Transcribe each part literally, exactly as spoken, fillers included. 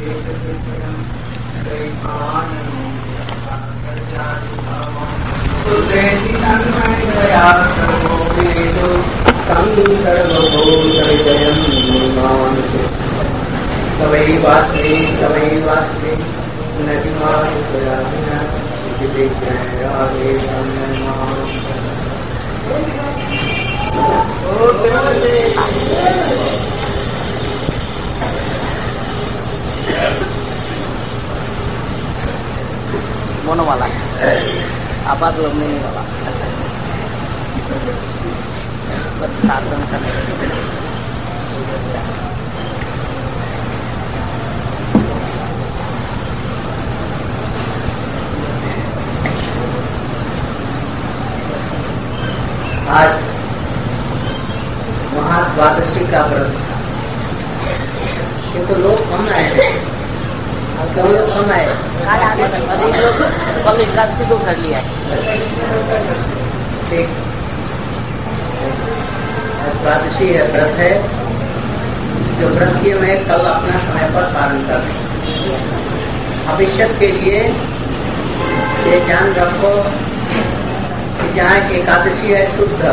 कवई वास्ते कवई वास्ते नदिमार मोनो वाला आपात लोग नहीं वाला बस साधन करने आज महाद्वादशी का व्रत था, किंतु लोग कम आए हैं, कम लोग कम आए, अधिक लोग कल एकादशी को कर लिया है। ठीक, द्वादशी है व्रत है, जो व्रत किए हुए कल अपना समय पर पालन कर रहे। भविष्य के लिए ये ध्यान रखो कि जहाँ एकादशी है शुद्ध,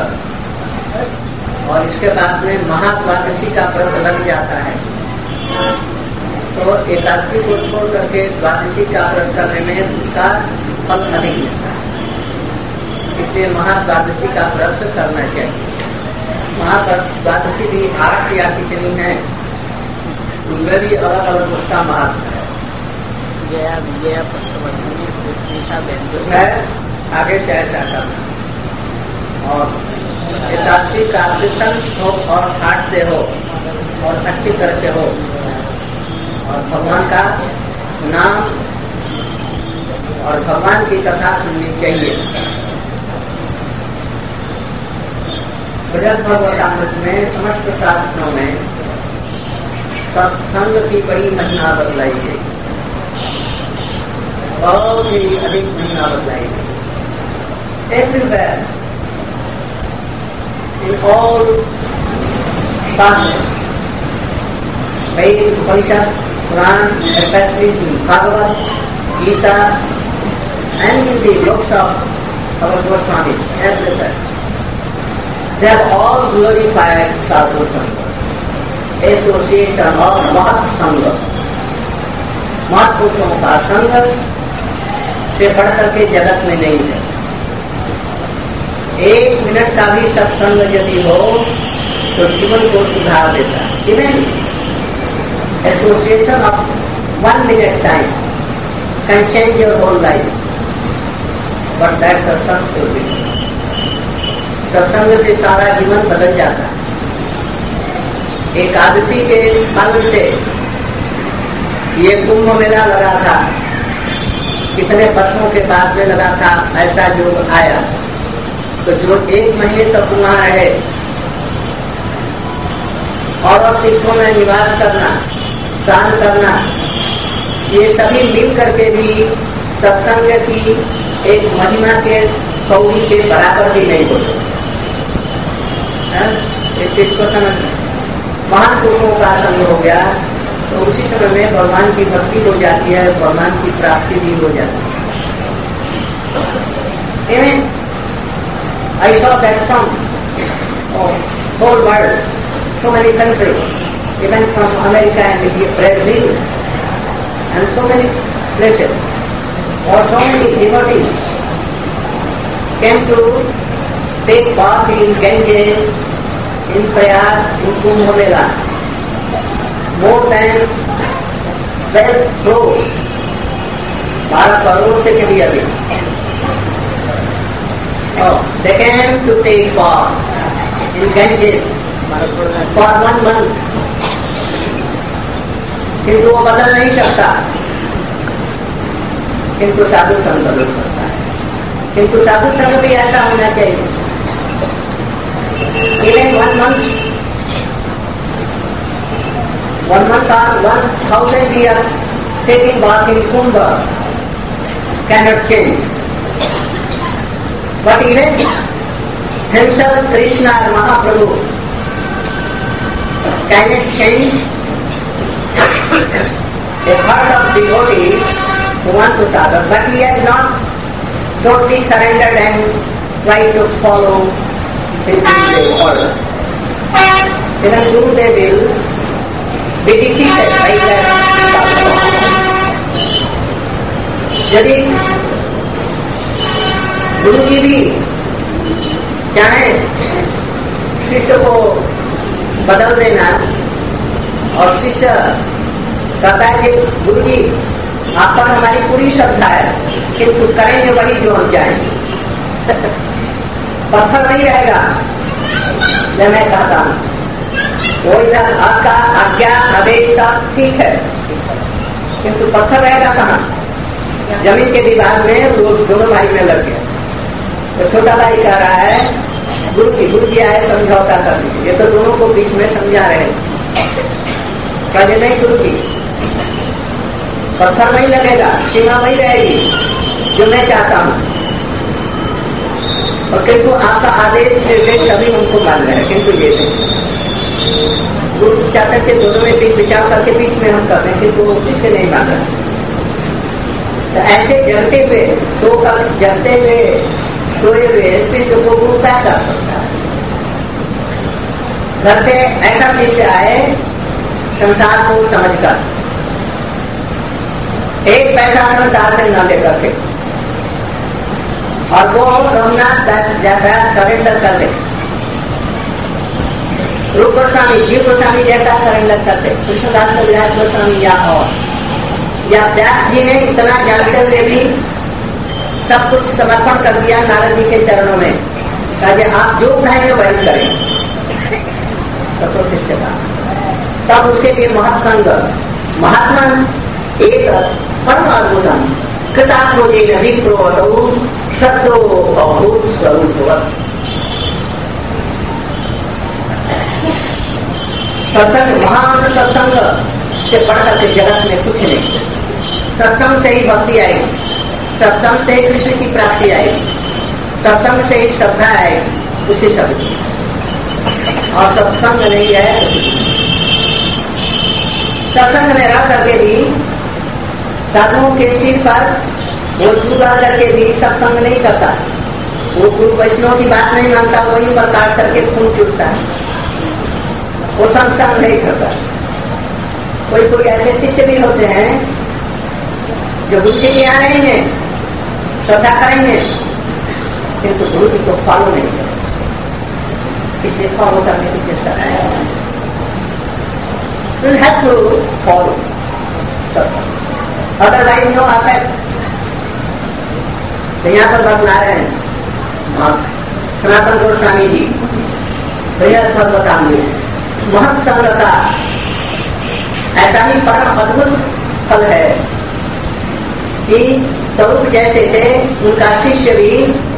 और इसके बाद में महाद्वादशी का व्रत लग जाता है, तो एकादशी को छोड़ करके द्वादशी का व्रत करने में उसका फल अधिक मिलता है। इसलिए महाद्वादशी का व्रत करना चाहिए। महाद्वादशी भी आठ या कितनी है, उनमें भी अलग अलग उसका महत्व है। जया विजया पक्षवर्धनी पृथ्वीशा व्यंजो मैं आगे से ऐसा करना, और एकादशी का कीर्तन हो और ठाट से हो और अच्छी तरह से हो, और भगवान का नाम और भगवान की कथा सुननी चाहिए। बृहद भगवतामृत में समस्त शास्त्रों में सत्संग की बड़ी महिमा बतलाई गई, बहुत ही अधिक महिमा बतलाई गई। Everywhere, in all शास्त्र, Vedic, Upanishad, Quran, especially in Bhagavad Gita, and in the books of our Goswami, everywhere, they have all glorified Sadhu Sangha, association of Mahat Sangha, महापुरुषों का संग से बढ़कर के जगत में नहीं है। एक मिनट का भी सत्संग यदि हो तो जीवन को सुधार देता है। Even association of one minute time can change your whole life, but that satsang should be. सत्संग से सारा जीवन बदल जाता है। एकादशी के फल से ये कुंभ मेला लगा था, कितने वर्षों के बाद में लगा था, ऐसा योग आया, तो जो एक महीने तक वहां रहे और तीर्थों में निवास करना, दान करना, ये सभी मिल करके भी सत्संग की एक महिमा के कौड़ी के बराबर भी नहीं हो सकते। इस चीज को समझना, महान पुरुषों का संग हो गया तो उसी समय में भगवान की भक्ति हो जाती है, भगवान की प्राप्ति भी हो जाती है। Even I saw that from oh, whole world, so many countries, even from America and Brazil, and so many places, or so many devotees came to take part in Ganges, in Prayag, in Kumbh Mela. More than twelve crores, बारह करोड़ से कभी अधिक, they came to take part in Ganges for one month. किंतु वो बदल नहीं सकता, किंतु साधु संग बदल सकता है। किंतु साधु संग भी ऐसा होना चाहिए। Even one month, one month or one thousand years taking bath in Kumbh cannot change. But even himself, Krishna and Mahaprabhu, cannot change a herd of devotees who want to sadhana, but he has not totally surrendered and tried to follow his order. Then Gurudev will be defeated by that sadhana. यदि गुरु जी भी चाहे शिष्य को बदल देना और शिष्य कहता है कि गुरु जी आप पर हमारी पूरी श्रद्धा है किंतु करेंगे वही जो हम चाहेंगे पत्थर नहीं रहेगा जब मैं कहता हूं वो इधर आपका आज्ञा आदेश ठीक है किंतु पत्थर रहेगा कहाँ जमीन के विवाद में वो दोनों भाई में लग गया तो छोटा भाई कह रहा है गुरु जी गुरु जी आए समझौता करने ये तो दोनों को बीच में समझा रहे कहते नहीं गुरु जी पत्थर नहीं लगेगा सीमा वही रहेगी जो मैं चाहता हूं और किंतु आपका आदेश निर्देश सभी उनको मान रहे हैं किंतु ये नहीं गुरु चाहते थे दोनों में बीच विचार करके बीच में हम करते हैं किंतु वो उसी से नहीं मान रहे तो ऐसे जगते हुए सो कर जगते हुए सोए हुए शिष्य को गुरु क्या कर सकता है घर से ऐसा शिष्य आए संसार को समझकर एक पैसा संसार से न लेकर के और वो रघुनाथ जैसा सरेंडर कर दे रूप गोस्वामी जीव गोस्वामी जैसा सरेंडर करते कृष्णदास कविराज गोस्वामी या और या व्यास जी ने इतना जानते हुए भी सब कुछ समर्पण कर दिया नारद जी के चरणों में कहा आप जो कहेंगे वही करें तो शिष्य का तब उसके लिए महत्संग महात्मा एक परम अद्भुतम कृतात्मोजे विप्रो शब्दो अभूत स्वरूप सत्संग महान सत्संग से पढ़कर के जगत में कुछ नहीं सत्संग से ही भक्ति आएगी सत्संग से ही कृष्ण की प्राप्ति आएगी सत्संग से ही श्रद्धा आएगी उसी शब्द और सत्संग नहीं है सत्संग में रह करके भी साधुओं के सिर पर वो चूड़ा करके भी सत्संग नहीं करता वो गुरु वैष्णव की बात नहीं मानता वही पर काट करके खून चुटता है वो सत्संग नहीं करता कोई कोई ऐसे शिष्य भी होते हैं जो गुरु जी के यहाँ रहेंगे श्रद्धा करेंगे किंतु गुरु जी को फॉलो नहीं करेंगे इसलिए फॉलो करने की चेष्टा करें you have to follow otherwise no effect तो यहाँ पर बतला रहे हैं सनातन गोस्वामी जी भैया फल बताएंगे महत संग का ऐसा ही परम अद्भुत फल है कि स्वरूप जैसे थे उनका शिष्य भी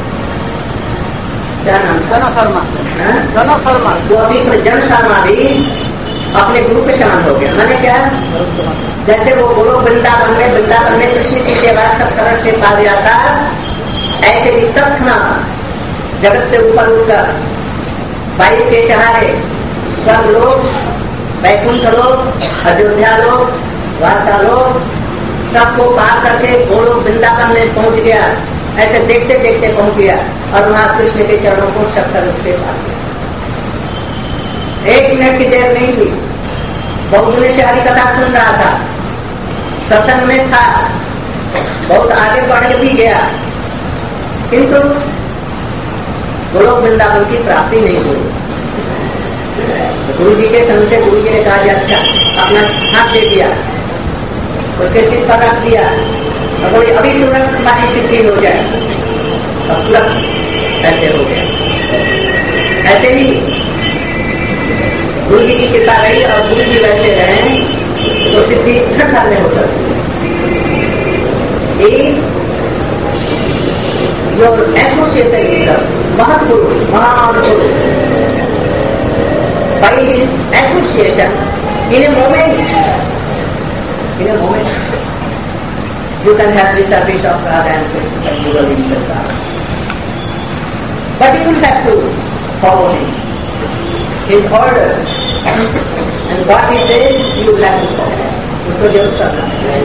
क्या नाम जन शर्मा जन शर्मा वो अभी जन शर्मा भी अपने गुरु के समान हो गया मैंने क्या जैसे वो गुरु वृंदावन में वृंदावन में कृष्ण की सेवा सब तरह से पा जाता ऐसे भी तत्क्षणात जगत से ऊपर उठकर वायु के सहारे सब लोग वैकुंठ लोग अयोध्या लोग वार्ता लोग सबको पार करके वो लोग वृंदावन में पहुंच गया ऐसे देखते देखते पहुंच गया और वहां कृष्ण के चरणों को सत्तर रूप से पार किया एक मिनट की देर नहीं थी बहुत दिन से हरी कथा सुन रहा था सत्संग में था बहुत आगे बढ़ भी गया किंतु गोलोक वृंदावन की प्राप्ति नहीं हुई गुरु जी के संग से गुरु जी ने कहा अच्छा अपना हाथ दे दिया उसके सिर पर रख दिया और बोली अभी तुरंत तुम्हारी सिद्धि हो जाए और तुरंत ऐसे हो गया ऐसे ही गुरु जी की कृपा रही और गुरु जी वैसे रहे तो सिद्धि क्षण में हो सकती है योर एसोसिएशन महत्वपूर्ण महापुरुष by his association in a moment in a moment you can have the service of God and Krishna and Guru in the God but you will have to follow him his orders and what he says you will have to follow उसको जरूर करना।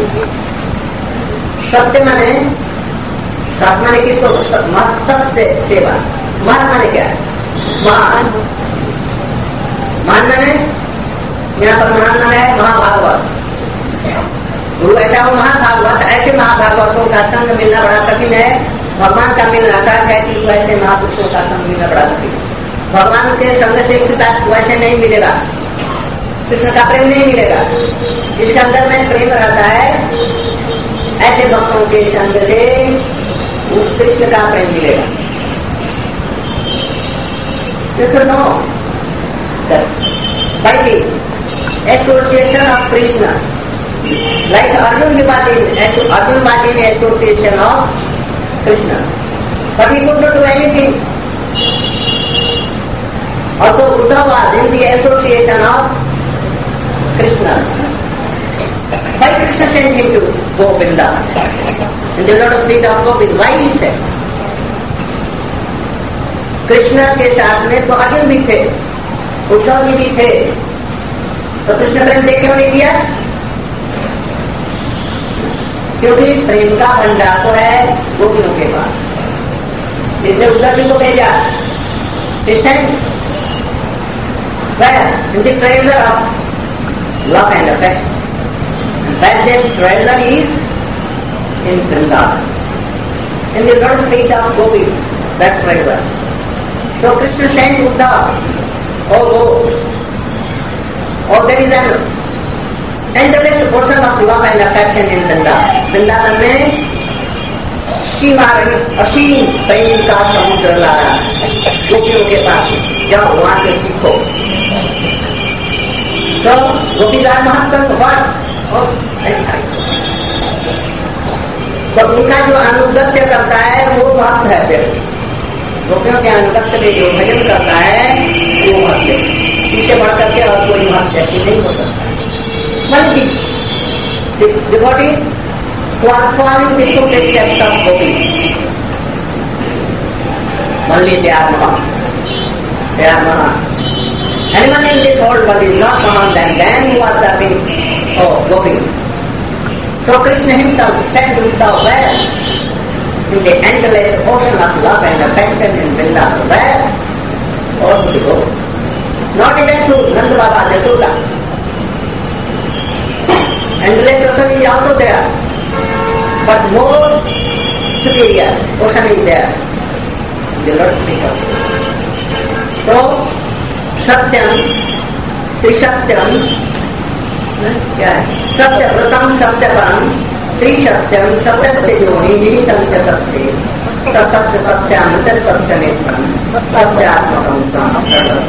सत्य माने सत माने किसको? सत से सेवा। मान माने क्या है? मान मान माने यहाँ पर महान माने है महाभागवत। गुरु ऐसा हो महाभागवत, ऐसे महाभागवतों का संग मिलना बड़ा कठिन है। भगवान का मिलना आसान है कि वैसे महापुरुषों का संग मिलना बड़ा कठिन है। भगवान के संग से वैसे नहीं मिलेगा, कृष्ण का प्रेम नहीं मिलेगा। जिसके अंदर में प्रेम रहता है ऐसे भक्तों के संग से उस कृष्ण का प्रेम मिलेगा। Krishna no by association of Krishna, like Arjun विभाजन, अर्जुन विभाजन association of Krishna, but he could not do anything. Also Uddhava was in the association of Krishna. Why Krishna sent him to Govinda? In the lotus feet of Govinda, why he said? Krishna के साथ में तो अर्जुन भी थे, उद्धव जी भी थे, तो कृष्ण प्रेम दे क्यों नहीं दिया? क्योंकि प्रेम का भंडार तो है गोपियों के पास। इसने उद्धव जी को भेजा, Where? In the treasure of love and affection. And that this treasure is in Vrindavan. In the lotus feet of Gopi, that treasure. So Krishna sent Uddhava, oh go. Oh, there is an endless portion of love and affection in Vrindavan. Vrindavan में सीमा असीम प्रेम का समुद्र ला रहा है गोपियों के पास, जाओ वहां से सीखो। तो गोपीदास महासंघ और तो उनका जो अनुगत्य करता है वो भक्त है व्यक्ति। गोपियों के अनुगत्य में जो भजन करता है वो भक्त है। इससे बढ़ करके और कोई भक्त व्यक्ति नहीं हो सकता। बल्कि devotees who are following the footsteps of gopis, only they are not. They are not. Anyone in this whole world is not common than them who are serving oh, gopis. So Krishna himself sent Uddhava where? In the endless ocean of love and affection in Vrindavan. Where? Or to go. Not even to Nanda Baba Jasoda. Endless ocean is also there. But more superior ocean is there. The Lord speaks. So, Satyam, Trisatyam, क्या है? सत्य प्रथम सत्य परम, त्रिसत्यम सत्य से जोनी निमित्तम च सत्य, सत्य सत्यामृत सत्य नेत्रम, सत्यात्मकम।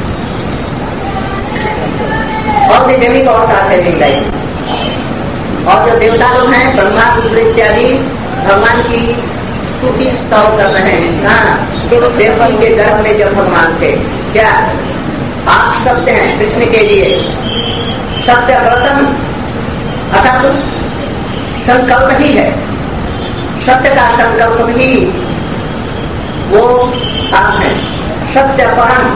All the demigods are telling like और जो देवता लोग हैं ब्रह्मा रुद्र इत्यादि भगवान की स्तुति स्तव कर रहे हैं। हाँ, देवकी के गर्भ में जब भगवान थे, क्या आप सत्य हैं कृष्ण के लिए, सत्य व्रतम अर्थात संकल्प ही है, सत्य का संकल्प भी वो आप हैं। सत्य परम,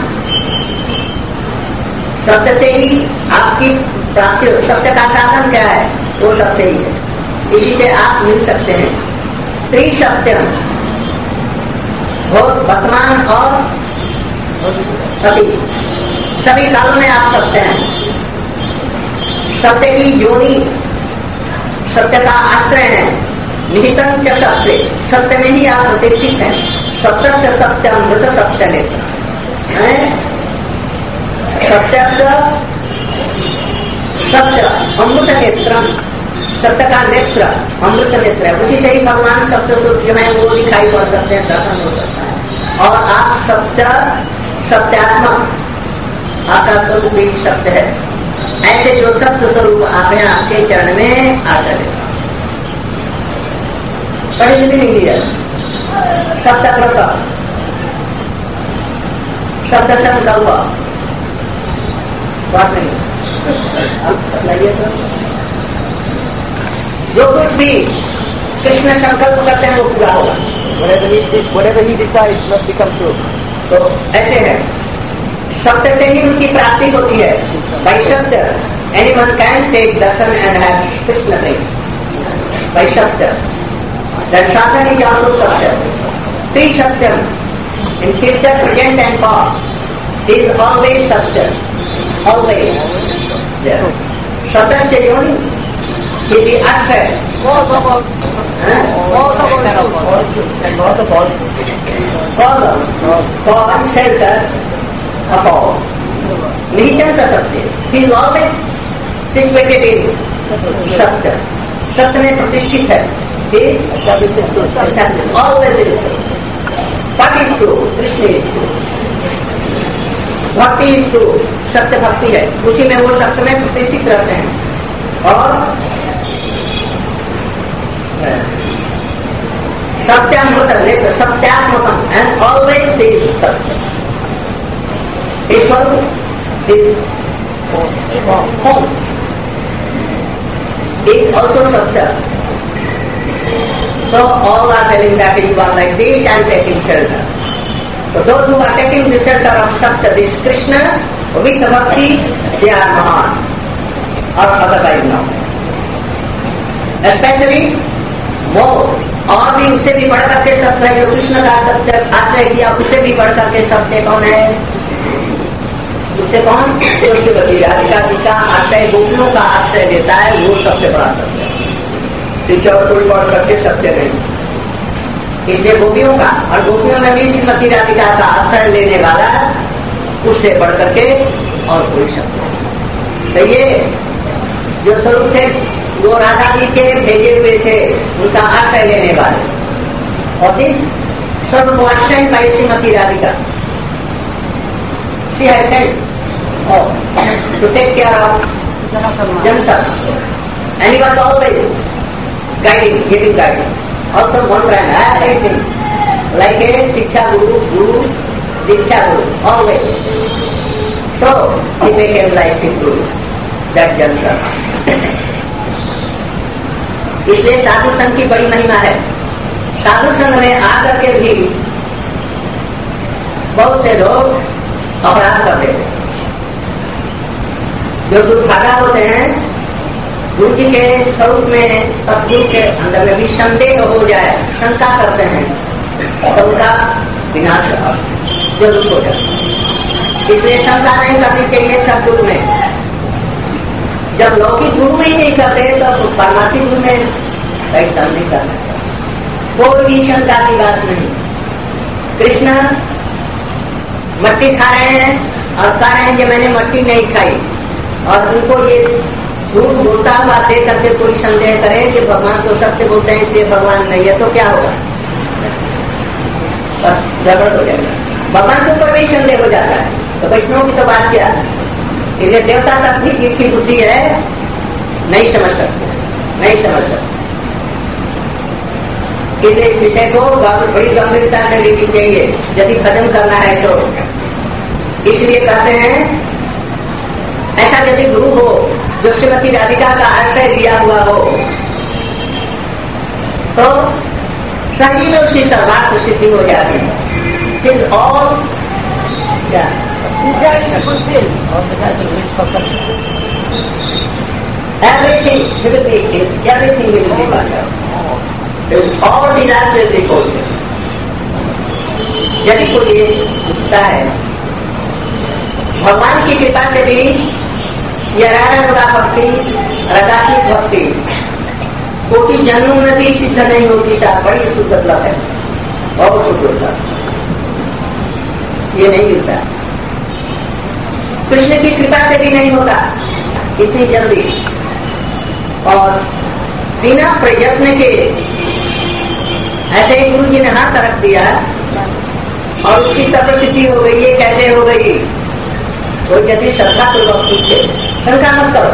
सत्य से ही आपकी प्राप्ति हो। सत्य का साधन क्या है? वो सत्य ही है, इसी से आप मिल सकते हैं। त्रिसत्यम बहुत वर्तमान और सभी सभी कालों में आप सत्य हैं। सत्य की जोड़ी सत्य का आश्रय है। निहितम च सत्य, सत्य में ही आप प्रतिष्ठित हैं। सत्य से सत्य अमृत सत्य नेत्र, सत्य सत्य अमृत नेत्र, सत्य का नेत्र अमृत नेत्र है। उसी से ही भगवान सत्य स्वरूप जो है वो दिखाई पड़ सकते हैं, दर्शन हो सकता है। और आप सत्य सत्यात्मक आपका स्वरूप ही सत्य है। ऐसे जो सत्य स्वरूप आप हैं आपके चरण में आशा देता पढ़ी भी नहीं है। सत्य प्रकट, सत्य संकल्प बात नहीं। तो जो कुछ भी कृष्ण संकल्प करते हैं वो पूरा होगा। Whatever he, whatever he decides must become true. तो ऐसे है, सत्य से ही उनकी प्राप्ति होती है। भाई सत्य anyone can take darshan and have Krishna prema by Satya. That sadhana is also Satya. Three Satyam in future, present and past. He is always Satya. Always. Yeah. Satasya yoni. He is the Ashray. बहुत बहुत बहुत बहुत बहुत Column. God shelter of all. नहीं चलता सत्य. He is always situated in Satya. सत्य में प्रतिष्ठित है. He is always in What is true? Krishna is true. भक्ति is true. सत्य भक्ति है. उसी में वो सत्य में प्रतिष्ठित रहते हैं. और सत्यात्मकम सत्यात्मकम and always this satya. Ishwar is home. Is also Satya. So all are telling that you are like this and taking shelter. So those who are taking the shelter of Satya, this Krishna, with bhakti, they are Mahan. Or otherwise not. Especially more. और भी उससे भी बढ़ करके सत्य है. जो कृष्ण का सत्य आश्रय किया, उससे भी बढ़ करके सत्य कौन है? उससे कौन? जो श्रीमती राधिका जी का आश्रय, गोपियों का आश्रय देता है, वो सबसे बड़ा सत्य है. पीछे और कोई बढ़ करके सत्य नहीं. इसलिए गोपियों का, और गोपियों में भी श्रीमती राधिका का आश्रय लेने वाला उससे बढ़ करके और कोई सत्य नहीं. तो ये जो स्वरूप थे वो राधा जी के भेजे हुए थे, उनका आश्रय लेने वाले. और दिस स्वरूप आश्रय by Shrimati Radhika. She has sent oh, to take care of Janasarma. And he was always guiding, giving guidance. Also one ran everything. Like a Shiksha Guru, Guru, Shiksha Guru, always. So he became like his Guru, that Janasarma. इसलिए साधु संघ की बड़ी महिमा है. साधु संघ में आकर के भी बहुत से लोग अपराध करते थे. जो दुर्भागा होते हैं, गुरु जी के स्वरूप में, सतगुरु के अंदर में भी संदेह हो जाए, शंका करते हैं, तो उनका विनाश जरूर हो जाए. इसलिए शंका नहीं करनी चाहिए सतगुरु में. जब लौकिक गुरु ही नहीं करते तो परमात्मिक गुरु में कई काम नहीं करना. कोई भी शंका की बात नहीं. कृष्ण मट्टी खा रहे हैं और कह रहे हैं कि मैंने मट्टी नहीं खाई, और उनको ये झूठ बोलता हुआ दे करके कोई संदेह करे कि भगवान तो सत्य बोलते हैं इसलिए भगवान नहीं है, तो क्या होगा? बस गड़बड़ हो जाएगा. भगवान के ऊपर भी संदेह हो जाता है. तो वैष्णव की तो बात क्या है? इसलिए देवता तक भी जिसकी बुद्धि है नहीं समझ सकते, नहीं समझ सकते. इसलिए इस विषय को बड़ी गंभीरता से लेनी चाहिए यदि खत्म करना है तो. इसलिए कहते हैं ऐसा यदि गुरु हो जो श्रीमती राधिका का आश्रय लिया हुआ हो तो सही में उसकी सर्वार्थ सिद्धि हो जाती है. फिर और क्या everything, everything, everything will be better. All desires will be fulfilled. यदि कोई ये पूछता है भगवान की कृपा से भी यह राधा भक्ति, रदात्मिक भक्ति कोटि जन्मों में भी सिद्ध नहीं होती. साथ बड़ी सुदुर्लभ है, बहुत सुदुर्लभ. ये नहीं मिलता. कृष्ण की कृपा से भी नहीं होता इतनी जल्दी. और बिना प्रयत्न के ऐसे ही गुरु जी ने हाथ रख दिया और उसकी सर्वसिद्धि हो गई. ये कैसे हो गई? तो यदि श्रद्धा पूर्वक पूछे, शंका मत करो.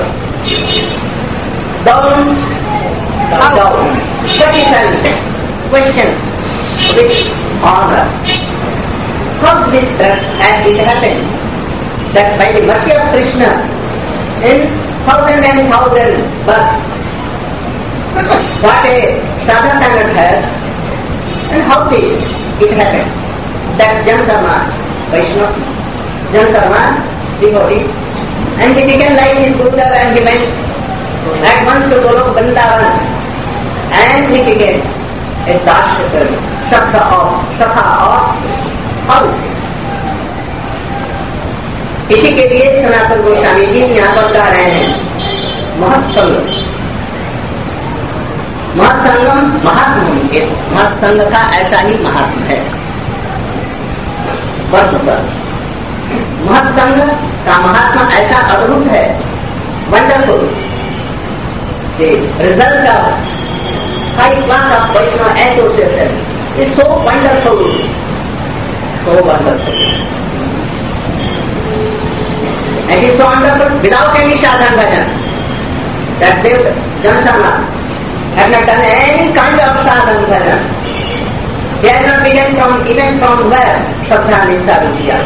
Down down question which honour how this as it happened that by the mercy of Krishna in thousand and thousand births what a sadhana cannot have, and how did it happen that Janasarma Vaishnava, Janasarma devotee And he became like his Buddha and he went at once to Golok Vrindavan and he became a Dashakar, Sakha of, Sakha of house. इसी के लिए सनातन गोस्वामी जी यहाँ पर गा रहे हैं महत्संगम। महत्संगम महात्मा, महत्संग का ऐसा ही महात्मा है। बस पर महत्संग का महात्मा ऐसा अद्भुत है, wonderful. The result of high class of Vaishnava association is so wonderful, so wonderful. And it is so wonderful without any sadhana bhajan. That they, Janasana, have not done any kind of sadhana bhajan. They have not begun from, even from where Shraddha Nishtha Vidya.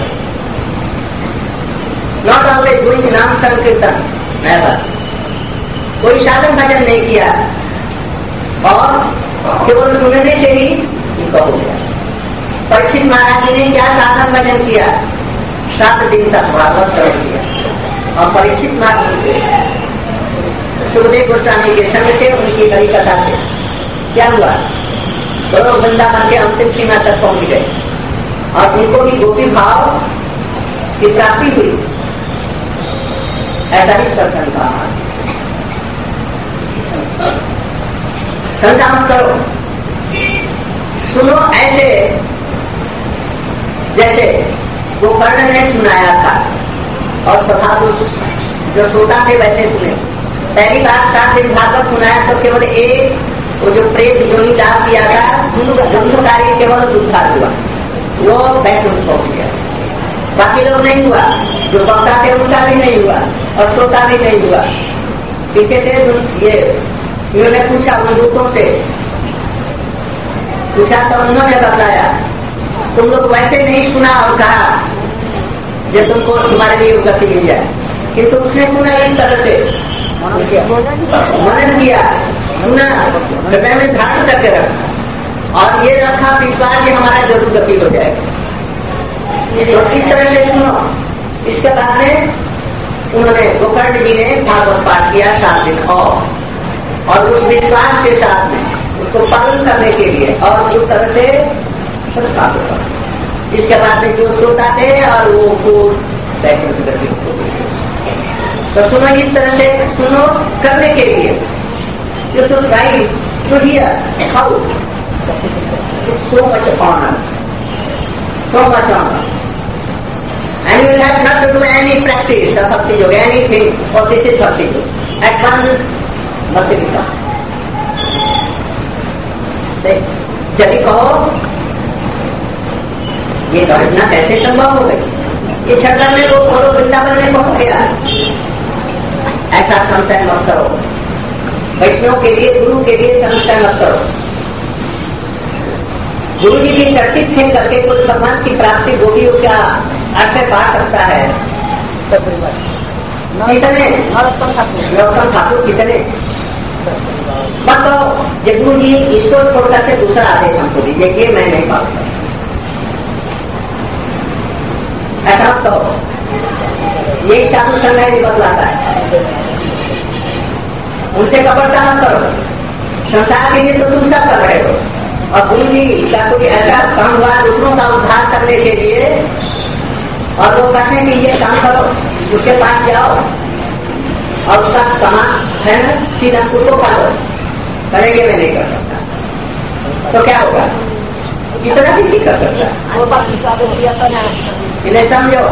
Not always doing Nam Sankirtan, never. कोई साधन भजन नहीं किया और केवल सुनने से ही इनका हो गया। परीक्षित महाराज जी ने क्या साधन भजन किया? सात दिन तक भागवत श्रवण किया और परीक्षित महाराज सुखदेव गोस्वामी के संग से उनकी हरि कथा से क्या हुआ? दोनों वृंदावन के अंतिम सीमा तक पहुंच गए और उनको भी गोपी भाव की प्राप्ति हुई। ऐसा ही सत्संग का शंका मत करो, सुनो ऐसे जैसे वो कर्ण ने सुनाया था और स्वभाव जो श्रोता थे वैसे सुने। पहली बार सात दिन भागवत सुनाया तो केवल एक वो जो प्रेत योनि लाभ किया था धुंधकारी केवल दुखार हुआ, वो बैकुंठ पहुंच गया। बाकी लोग नहीं हुआ, जो वक्ता थे उनका भी नहीं हुआ और श्रोता भी नहीं हुआ। पीछे से ये उन्होंने पूछा उन दूतों से, पूछा तो उन्होंने बताया तुम लोग वैसे नहीं सुना और कहा जब तुमको तुम्हारे लिए गति मिल जाए, किंतु उसने सुना इस तरह से, मनन किया, सुना, हृदय में धारण करके रखा और ये रखा विश्वास कि हमारा जरूर गति हो जाएगा। तो इस तरह से सुनो। इसके बाद में उन्होंने गोकर्ण जी ने भागवत पाठ किया सात दिन और और उस विश्वास के साथ में उसको पालन करने के लिए और उस तरह से श्रद्धा होगा। इसके बाद में जो श्रोता थे और वो बैकुंठ गति हो गई। तो सुनो इस तरह से सुनो करने के लिए you should right to hear how so much honour, so much honour and you will have not to do any practice of bhakti yoga, anything, or this is bhakti yoga. At once mercy will come. यदि कहो ये घटना कैसे संभव हो गई, ये छठा में वो खोलो वृंदावन में पहुंच गया, ऐसा संशय मत करो। वैष्णव के लिए, गुरु के लिए संशय मत करो। गुरु जी की चट्टी फेंक करके कोई भगवान की प्राप्ति गोपियों क्या ऐसे पा सकता है? कितने नरोत्तम ठाकुर कितने बताओ, ये गुरु जी इसको छोड़ करके दूसरा आदेश हमको दीजिए, ये मैं नहीं पाऊंगा, ऐसा तो यही साधु संघ है बतलाता है। उनसे कपड़ता मत करो, संसार के लिए तो तुम सब कर रहे हो और गुरु जी का कोई ऐसा काम हुआ दूसरों का उद्धार करने के लिए और वो कहते हैं कि ये काम करो, उसके पास जाओ और उसका कमा है ना सीधा उसको करो, करेंगे मैं नहीं कर सकता तो क्या होगा? इतना भी नहीं कर सकता। इन्हें समझो,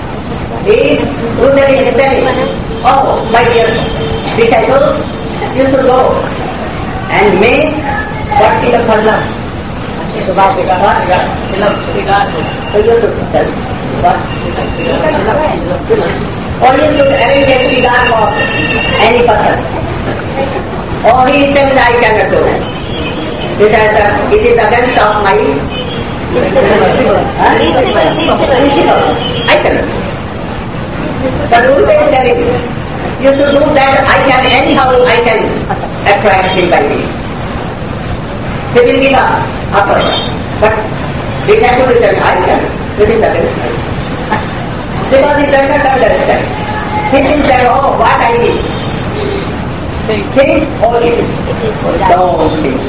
oh my dear disciples, you should go and make what kind of love. Subhav Vigara, Silam Vigara. So you should tell what? Or you should arrange a cigar for any person. Or he tells I cannot do that. It is, uh, it is against of my huh? I cannot. But Guru is telling you, you should do that. I can anyhow I can attract him by this. He will give up after that. But this has to be done. I can. This is against me. Because he does not understand. Think instead of what I need. Think or it. Don't think.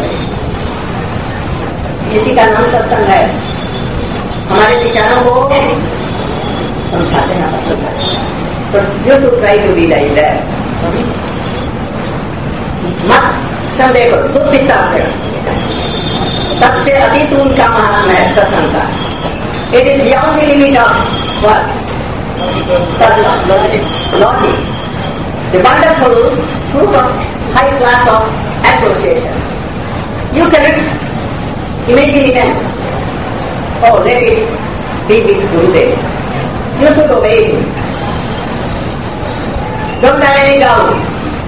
इसी का नाम सत्संग है। हमारे विचारों को समझाते हैं तो you too try to be like that. मत संदेह करो, दूध पीता है सबसे अतीत उनका महान है सत्संग का। It is beyond the limit of what logic, the wonderful fruit of high class of association. You cannot imagine event. Oh, let it be with Gurudev. You should obey him. Don't have any doubt.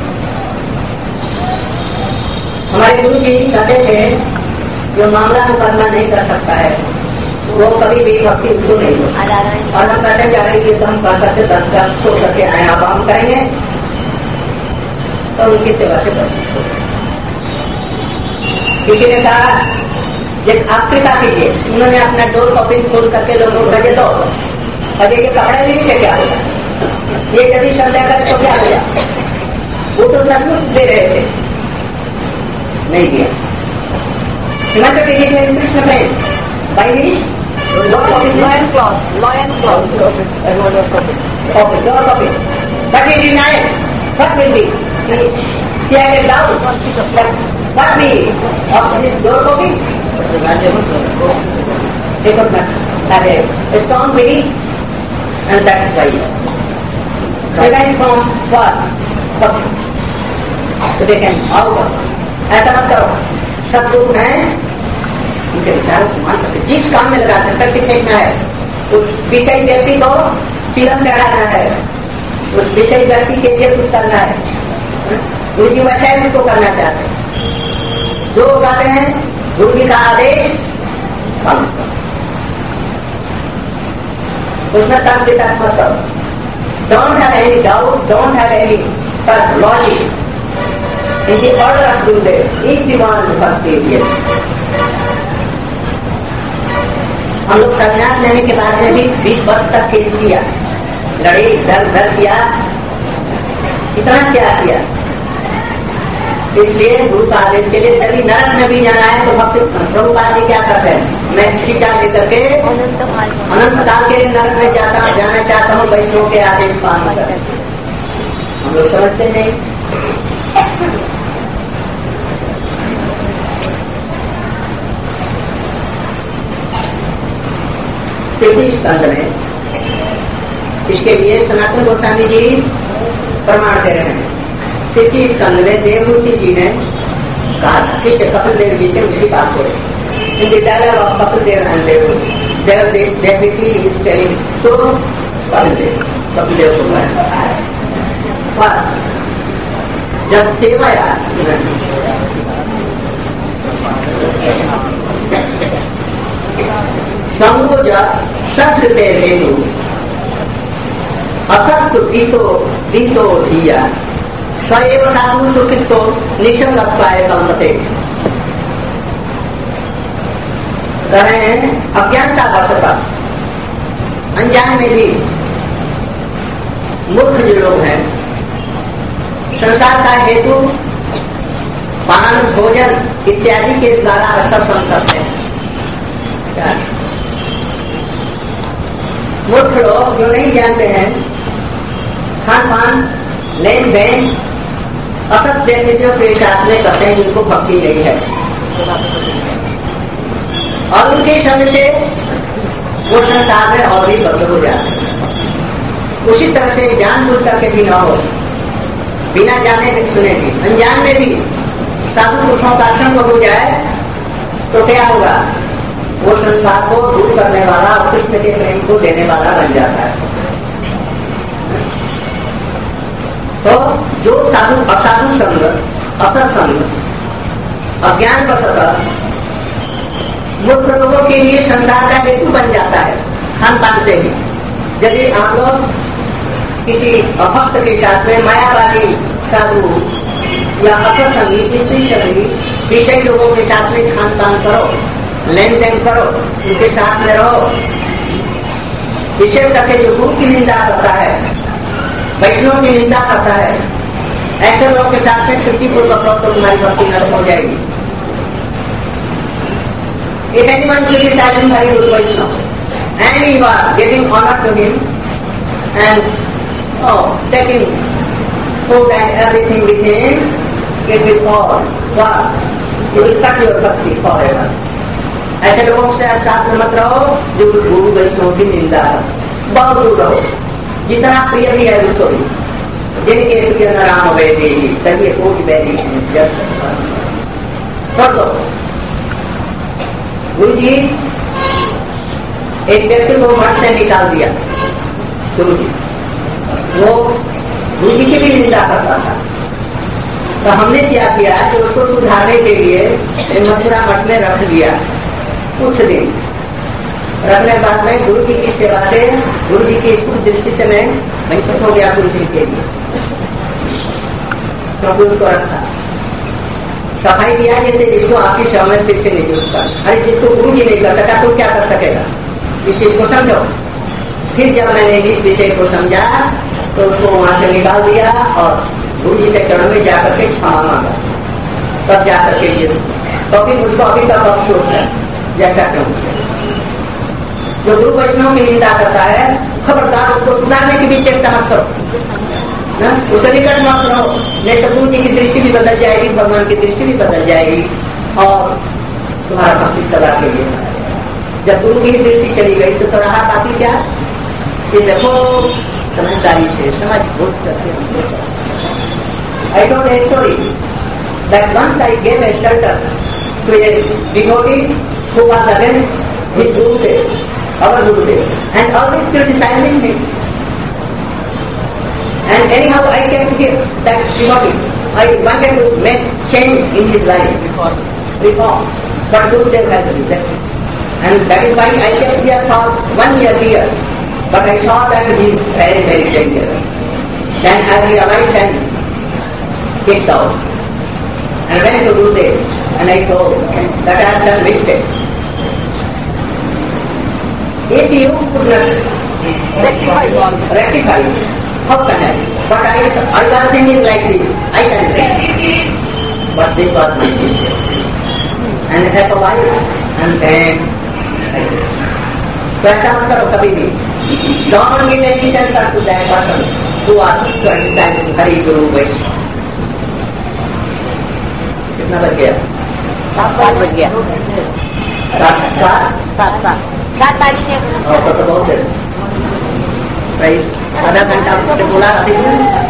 हमारे गुरु जी कहते थे जो मामला मुकदमा नहीं कर सकता है वो कभी भी भक्ति उसको नहीं हो। और हम कहते जा रहे हैं तो हम कर सकते दस दस सो करके आए आप हम करेंगे तो उनकी सेवा से कर सकते। किसी ने कहा जब आप कृपा कीजिए, उन्होंने अपना डोर कॉपिन खोल करके लोगों को भेजे तो अरे ये कपड़े नहीं से क्या होगा, ये यदि संदेह करे तो क्या होगा। वो तो सब दे रहे थे, नहीं दिया। हिमाचल टिकट में कृष्ण में भाई Lion cloth, lion cloth. Okay, door copy. But he denied. What will be? He had a doubt. But what will be of this door copy? They could not have a strong belief, and that is why. Prevent from what? So they can out. ऐसा मत करो, सब लोग हैं उनके विचारों को मान सकते। जिस काम में लगा करके फेंकना है, उस विषय व्यक्ति को चिलम चढ़ाना है, उस विषय व्यक्ति के लिए कुछ करना है। गुरु जी अच्छा है उसको करना चाहते हैं। जो कहते हैं गुरु जी का आदेश पालन करो, उसमें तर्क वितर्क मत करो। Don't have any doubt, don't have any logic in the order of Gurudev, each demand first period. हम लोग संन्यास लेने के बाद में भी बीस वर्ष तक केस किया, लड़े, दर दर किया, इतना क्या किया। इसलिए गुरु का आदेश के लिए यदि नरक में भी जाना है तो भक्त प्रभुपाद जी क्या करते हैं, मैं श्रीजा लेकर के अनंत काल के नरक में जाता जाना चाहता हूँ, वैष्णव के आदेश पालन कर। हम लोग समझते नहीं। तृतीय स्कंद में इसके लिए सनातन गोस्वामी जी प्रमाण दे रहे हैं। तृतीय स्कंद में देवहूति जी ने कहा था, किसके कपिल देव जी से उसकी बात हो रही। In the dialogue of Kapil Dev and Devahuti, Devahuti is telling to Kapil Dev Kapil देव को पर जब सेवा संगोज सत्सते हेतु असत्य गीतो गीतो धिया सएव साधु सुखितो निशंगत्वाय कल्पते। कहे अज्ञानता वशता अनजान में भी मूर्ख जो लोग हैं संसार का हेतु पान भोजन इत्यादि के द्वारा आश्वासन करते हैं। मूर्ख लोग जो नहीं जानते हैं खान पान लेन देन असत्य चीजों के साथ में करते हैं, जिनको भक्ति नहीं है और उनके शब्द से वो संसार में और भी बद्ध हो जाते हैं। उसी तरह से जान बूझ करके भी न हो, बिना जाने सुने भी अनजान में भी साधु पुरुषों का संग हो जाए तो क्या होगा, वो संसार को दूर करने वाला और कृष्ण के प्रेम को देने वाला बन जाता है। तो जो साधु असाधु संग असत संग अज्ञान वशतः मूर्ख लोगों के लिए संसार का हेतु बन जाता है खान पान से भी। यदि आप लोग किसी अभक्त के साथ में मायावादी साधु या असत संगी स्त्री संगी विषय लोगों के साथ में खान पान करो, लेन देन करो, उनके साथ में रहो, विशेष करके जो गुरु की निंदा करता है वैष्णव की निंदा करता है, ऐसे लोग के साथ में प्रीतिपूर्वक रहो तो तुम्हारी भक्ति नष्ट हो जाएगी। If anyone criticizing by Guru Vaishnava and you are giving honor to him and oh, taking food and everything with him, it will fall. What? You will cut your bhakti forever. ऐसे लोगों से साथ में मत रहो जो गुरु वैष्णव की निंदा है, बहुत दूर रहो, जितना प्रिय भी है उसको भी। जिनके प्रिय न राम वैदे तभी कोटि वैदे छोड़ दो। गुरु जी एक व्यक्ति को मठ से निकाल दिया, गुरु जी वो गुरु जी की भी निंदा करता था, तो हमने क्या किया कि उसको सुधारने के लिए मथुरा मठ में रख दिया कुछ दिन। रखने के बाद में गुरु जी की सेवा से, गुरु जी की स्कूल दृष्टि से मैं वंचित हो गया गुरु जी के लिए, तो उसको रखा, सफाई दिया जैसे जिसको आपकी सेवा में फिर से नियुक्त कर। अरे जिसको गुरु जी नहीं कर सका तो क्या कर सकेगा, इस चीज को समझो। फिर जब मैंने इस विषय को समझा तो उसको वहां से निकाल दिया और गुरु जी के चरण में जाकर के क्षमा मांगा, तब जाकर के लिए तो फिर उसको अभी तक अफसोस है जैसा क्यों। जो गुरु वैष्णव की निंदा करता है खबरदार उसको सुधारने की भी चेष्टा मत करो, उसके निकट मत रहो, नहीं तो गुरु जी की दृष्टि भी बदल जाएगी, भगवान की दृष्टि भी बदल जाएगी और तुम्हारा भक्ति सदा के लिए। जब गुरु की दृष्टि चली गई तो रहा बाकी क्या कि देखो समझदारी से समझ बोध करके। I told a story that once I gave a shelter to a devotee who was against his Gurudev, our Gurudev, and always criticizing him. And anyhow I came to hear that devotee. I wanted to make change in his life, reform, but Gurudev has rejected. And that is why I kept here for one year here. But I saw that he is very, very dangerous. Then I realized and kicked out. And went to Gurudev and I told that I have done mistake. If you could not rectify, rectify, how can I? But I, I was thinking like this, I can break. But this was my mistake. And I apologized and then I did. तो ऐसा मत करो कभी भी। Don't give any shelter to that person who are criticizing Hari Guru Vaishnava. कितना बज गया? सात सात बज गया। सात सात सात सात सात तारीख है। और तो बहुत है भाई, आधा घंटा से बोला अधिक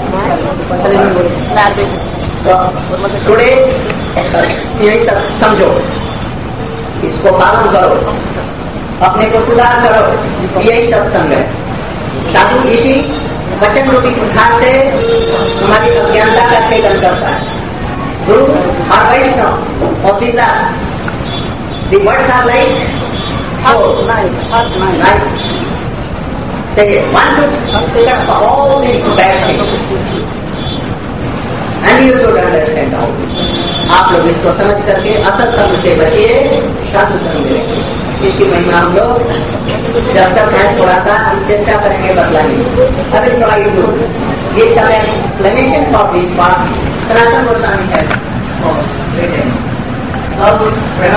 टुडे यही तक समझो, इसको पालन करो, अपने को सुधार करो, यही सत्संग है। साधु इसी वचन रूपी कुठार से हमारी अज्ञानता का छेदन करता है। गुरु और वैष्णव और पिता, the words are like oh, like they want to cut all the bad things and you should understand all this. आप लोग इसको समझ करके असत्संग से बचिए, शांत संग में रहिए। इसकी महिमा हम लोग जब तक है थोड़ा सा हम चेष्टा करेंगे बदलाएंगे। अभी थोड़ा ये सब explanation for this part Sanatana Goswami है अब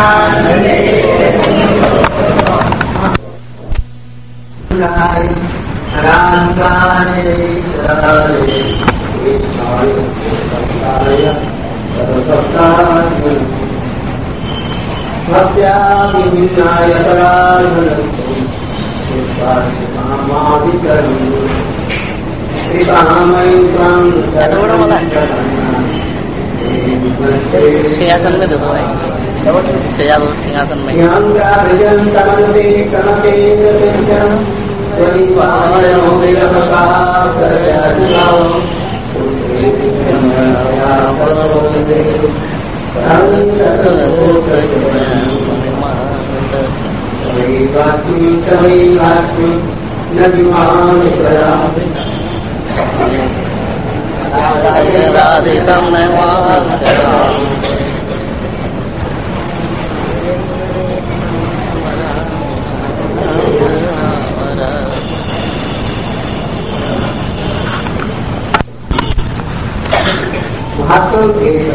भक्त्याभिन्नाय सिंहासन में दे दो भाई, सजा दो सिंहासन में। महात्म भेद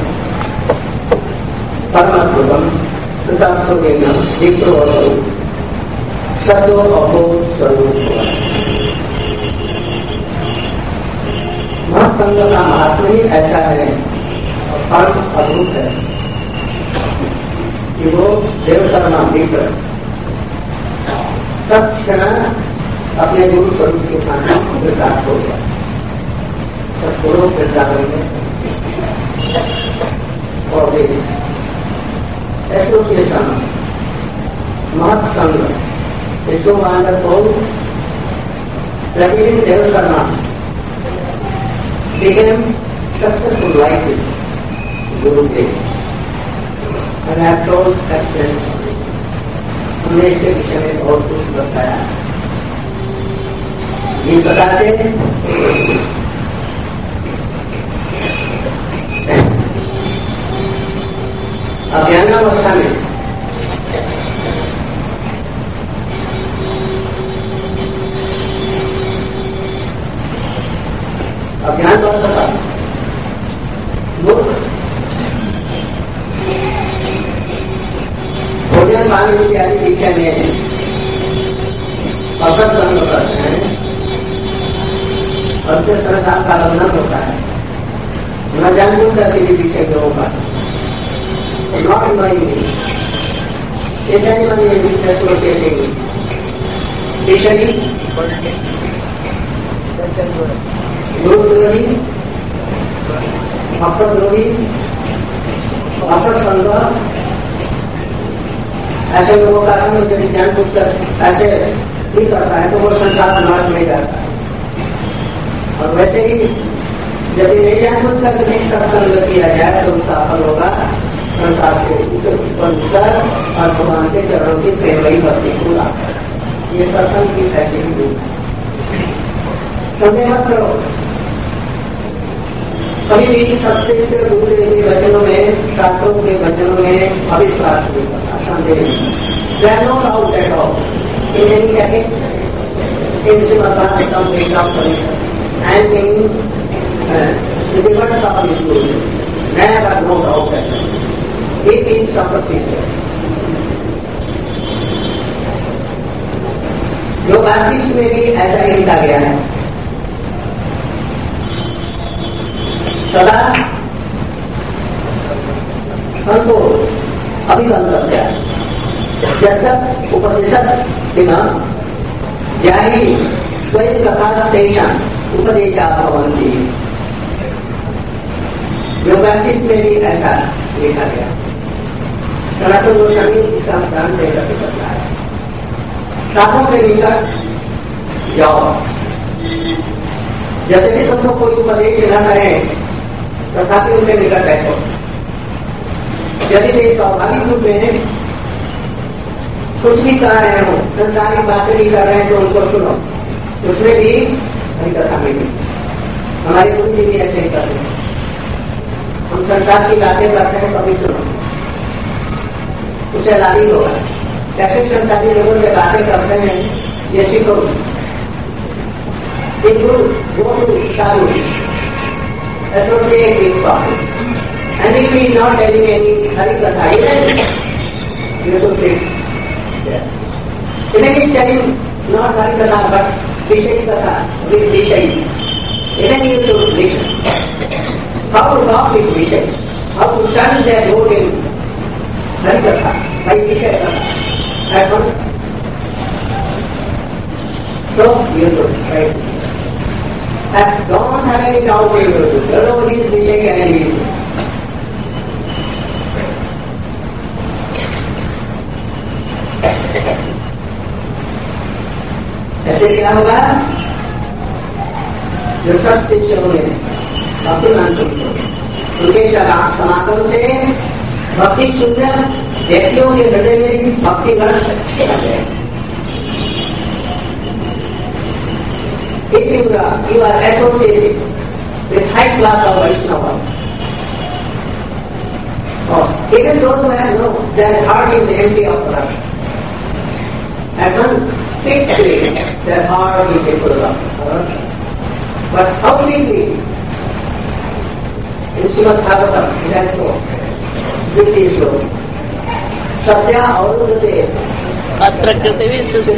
परमत्वम कृतात्म विप्रो सदो अभोध स्वरूप। महासंग का महात्मा ही ऐसा है और परम अद्भुत है कि वो देव शर्मा विप्र तत्क्षण अपने गुरु स्वरूप के खाना प्रकाश हो गया। सदगुरु वृंदावन में और एसोसिएशन महत्संग इसको मानकर को प्रतिदिन Dev Sharma became successful like this Guru Dev. And I have told that हमने इसके विषय में बहुत कुछ बताया। जिस प्रकार से अज्ञानावस्था में अज्ञानावस्था भोजन पानी इत्यादि विषय में अवसर संग करते हैं और जो संसार का बंधन होता है न जानबूझ करके भी पीछे के होगा not knowing it anyone is associating विषयी गुरुद्रोही भक्तद्रोही असत्संग ऐसे लोगों का रंग यदि ज्ञान पूछकर ऐसे ही करता है तो वो संसार मार्ग में जाता है। और वैसे ही यदि नहीं ज्ञान पूछकर कहीं सत्संग किया जाए तो उसका फल होगा संसार से ऊपर और भगवान के चरणों की प्रेमयी भक्ति पूरा। ये सत्संग की ऐसी ही दूर संदेह मत करो। कभी भी सबसे दूसरे वचनों में शास्त्रों के वचनों में अविश्वास नहीं करता संदेह नो डाउट एट ऑल इनसे मतलब कम बेकम परिषद and in of this guru never no doubt at it is sufficient. योग आशीष में भी ऐसा ही लिखा गया है सदा हमको अभिगम गया जब तक उपनिषद बिना जाहि स्वयं कथा स्टेशन उपदेशा भवंती। योगाशीष में भी ऐसा लिखा गया। सनातन गोस्वामी इसका प्राण देकर करता है साधों के निकट जाओ जैसे भी तुमको कोई उपदेश न करें तथापि उनके निकट बैठो। यदि वे स्वाभाविक रूप में कुछ भी कह रहे हो संसारिक बातें भी कर रहे हैं तो उनको सुनो। उसमें भी हरिकथा में भी हमारे गुरु जी भी ऐसे ही करते हैं। हम संसार की बातें करते हैं कभी सुनो उसे लाभी होगा। कैसे संसारी लोगों से बातें करते हैं ये सीखो। गुरु साधु associate with God. And if he is not telling any Harikatha, even you associate there. Even he is telling not Harikatha but Vishayi Katha with Vishayi. Even you should listen. How to talk with Vishayi? How to study their road in Harikatha by Vishayi Katha? That one. So you should try to I don't have any doubt in you. Nobody is wishing any reason. ऐसे क्या होगा जो सब शिष्यों ने भक्तिमान उनके समागम से भक्ति शून्य व्यक्तियों के हृदय में भी भक्ति रस आ जाए। If you are, you are associated with high class of Vaishnava, or even those who have no, their heart is empty of rasa. At once, quickly, their heart will be full of rasa. But how quickly Shrimad Bhagavatam द्वितीय श्लोक सत्या अवरुद्धते अत्र कृतिवी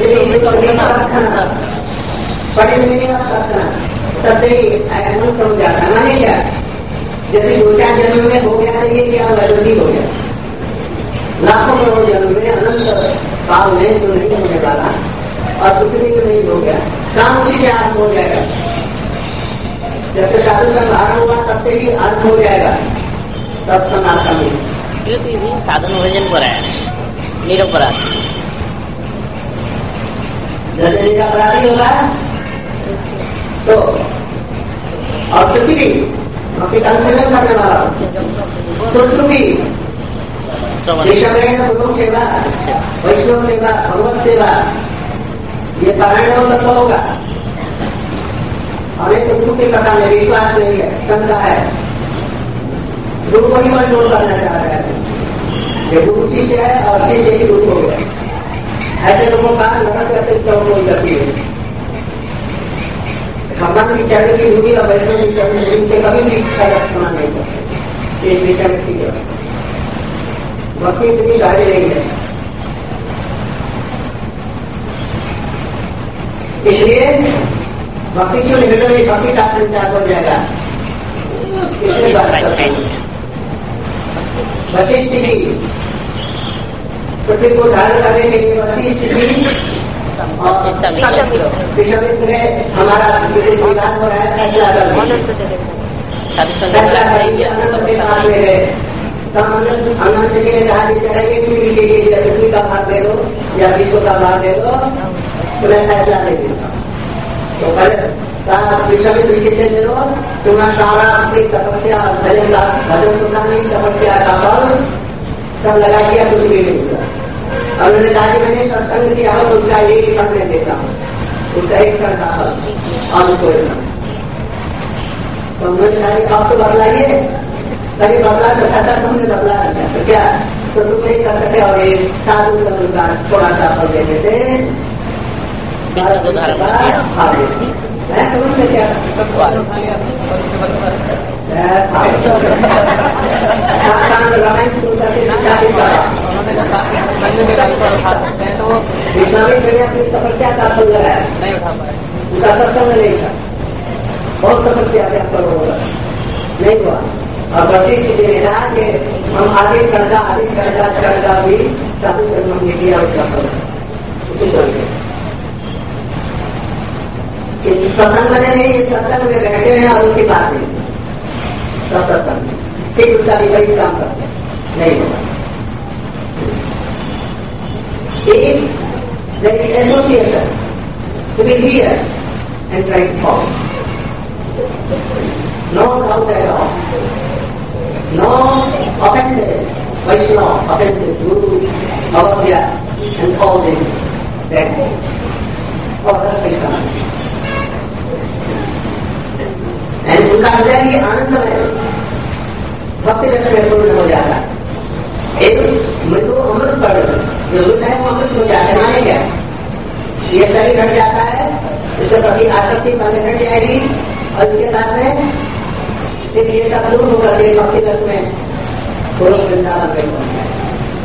बड़े meaning of सत्य सत्य ही ऐसा समझ जाता है। माने क्या, जैसे दो चार जन्म में हो गया ये क्या गलती हो गया, लाखों करोड़ जन्म में अनंत काल में जो नहीं होने वाला और कुछ भी नहीं हो गया, काम उसी से आरम्भ हो जाएगा। जब से साधु संघ आरम्भ हुआ तब से ही आरम्भ हो जाएगा तब सनातन में। कृति भी साधन भजन पर है, निरपराध। जैसे निरपराधी होगा तो और पृथ्वी भक्ति का अनुसरण करने वाला सुश्रुति गुरु सेवा, वैष्णव सेवा, भगवत सेवा, ये पारायण होगा तो होगा। हमें तो गुरु की कथा में विश्वास नहीं है, शंका है, गुरु को ही कंट्रोल करना चाह रहा है। ये गुरु शिष्य है और शिष्य ही गुरु हो गया। ऐसे लोगों का नरक अतिरिक्त कोई गति है। भगवान की चरण की धूली और वैष्णव की चरण धूली से कभी भी सड़क समान नहीं करते। एक विषय में ठीक है, भक्ति इतनी सारी नहीं है। इसलिए भक्ति से निकट में भक्ति का संचार हो जाएगा। इसलिए वशिष्ठ जी पृथ्वी को धारण करने के लिए वशिष्ठ जी और विश्वामित्र ने हमारा विधान हो रहा है फैसला कर फैसला करेंगे अनंत के साथ में है। तब अनंत जी ने कहा कि चढ़ेंगे पीढ़ी के लिए पृथ्वी का भाग दे दो या विश्व का भाग दे दो तो मैं फैसला नहीं देता। तो पहले विश्वामित्र जी से ले लो, तुम्हारा सारा अपनी तपस्या भजन का भजन सुनाने की तपस्या का फल सब लगा दिया, कुछ भी नहीं हुआ। और उन्होंने कहा कि मैंने सत्संग किया हो तो उसका एक क्षण में देता हूँ, उसका एक क्षण का फल और उसको एक। तो उन्होंने कहा कि आप तो बदलाइए, कभी बदला तो खाता तुमने बदला नहीं तो क्या, तो तुम नहीं कर सकते। और ये साधु सब उनका थोड़ा सा फल देते थे, मैं समझ में क्या विश्वामित्र ने अपनी तपस्या का फल लगाया, उनका सत्संग नहीं था, बहुत तपस्या का फल होगा नहीं हुआ। और वशिष्ठ जी ने कहा कि हम आगे चढ़ा आगे चढ़ा चढ़ा भी साधु जन्म ने किया उसका फल उसी चलते सत्संग में नहीं, ये सत्संग में बैठे हैं और उनकी बात नहीं सब सत्संग ठीक उसका भी वही काम करते नहीं होगा। एक there is association to be here and try to follow. No doubt at all. No offenses, Vaishnava, offenses, Guru, Bhagavad and all this that for us will come. And उनका हृदय ही आनंद है, भक्ति रस में पूर्ण हो जाता है। एक मृत्यु अमृत पड़ जो है वो अमृत हो जाता है। माने क्या, ये शरीर हट जाता है, इसके प्रति आसक्ति पहले हट जाएगी और इसके बाद में फिर ये सब दूर होकर के भक्ति रस में पुरुष वृंदावन में पहुंच जाए।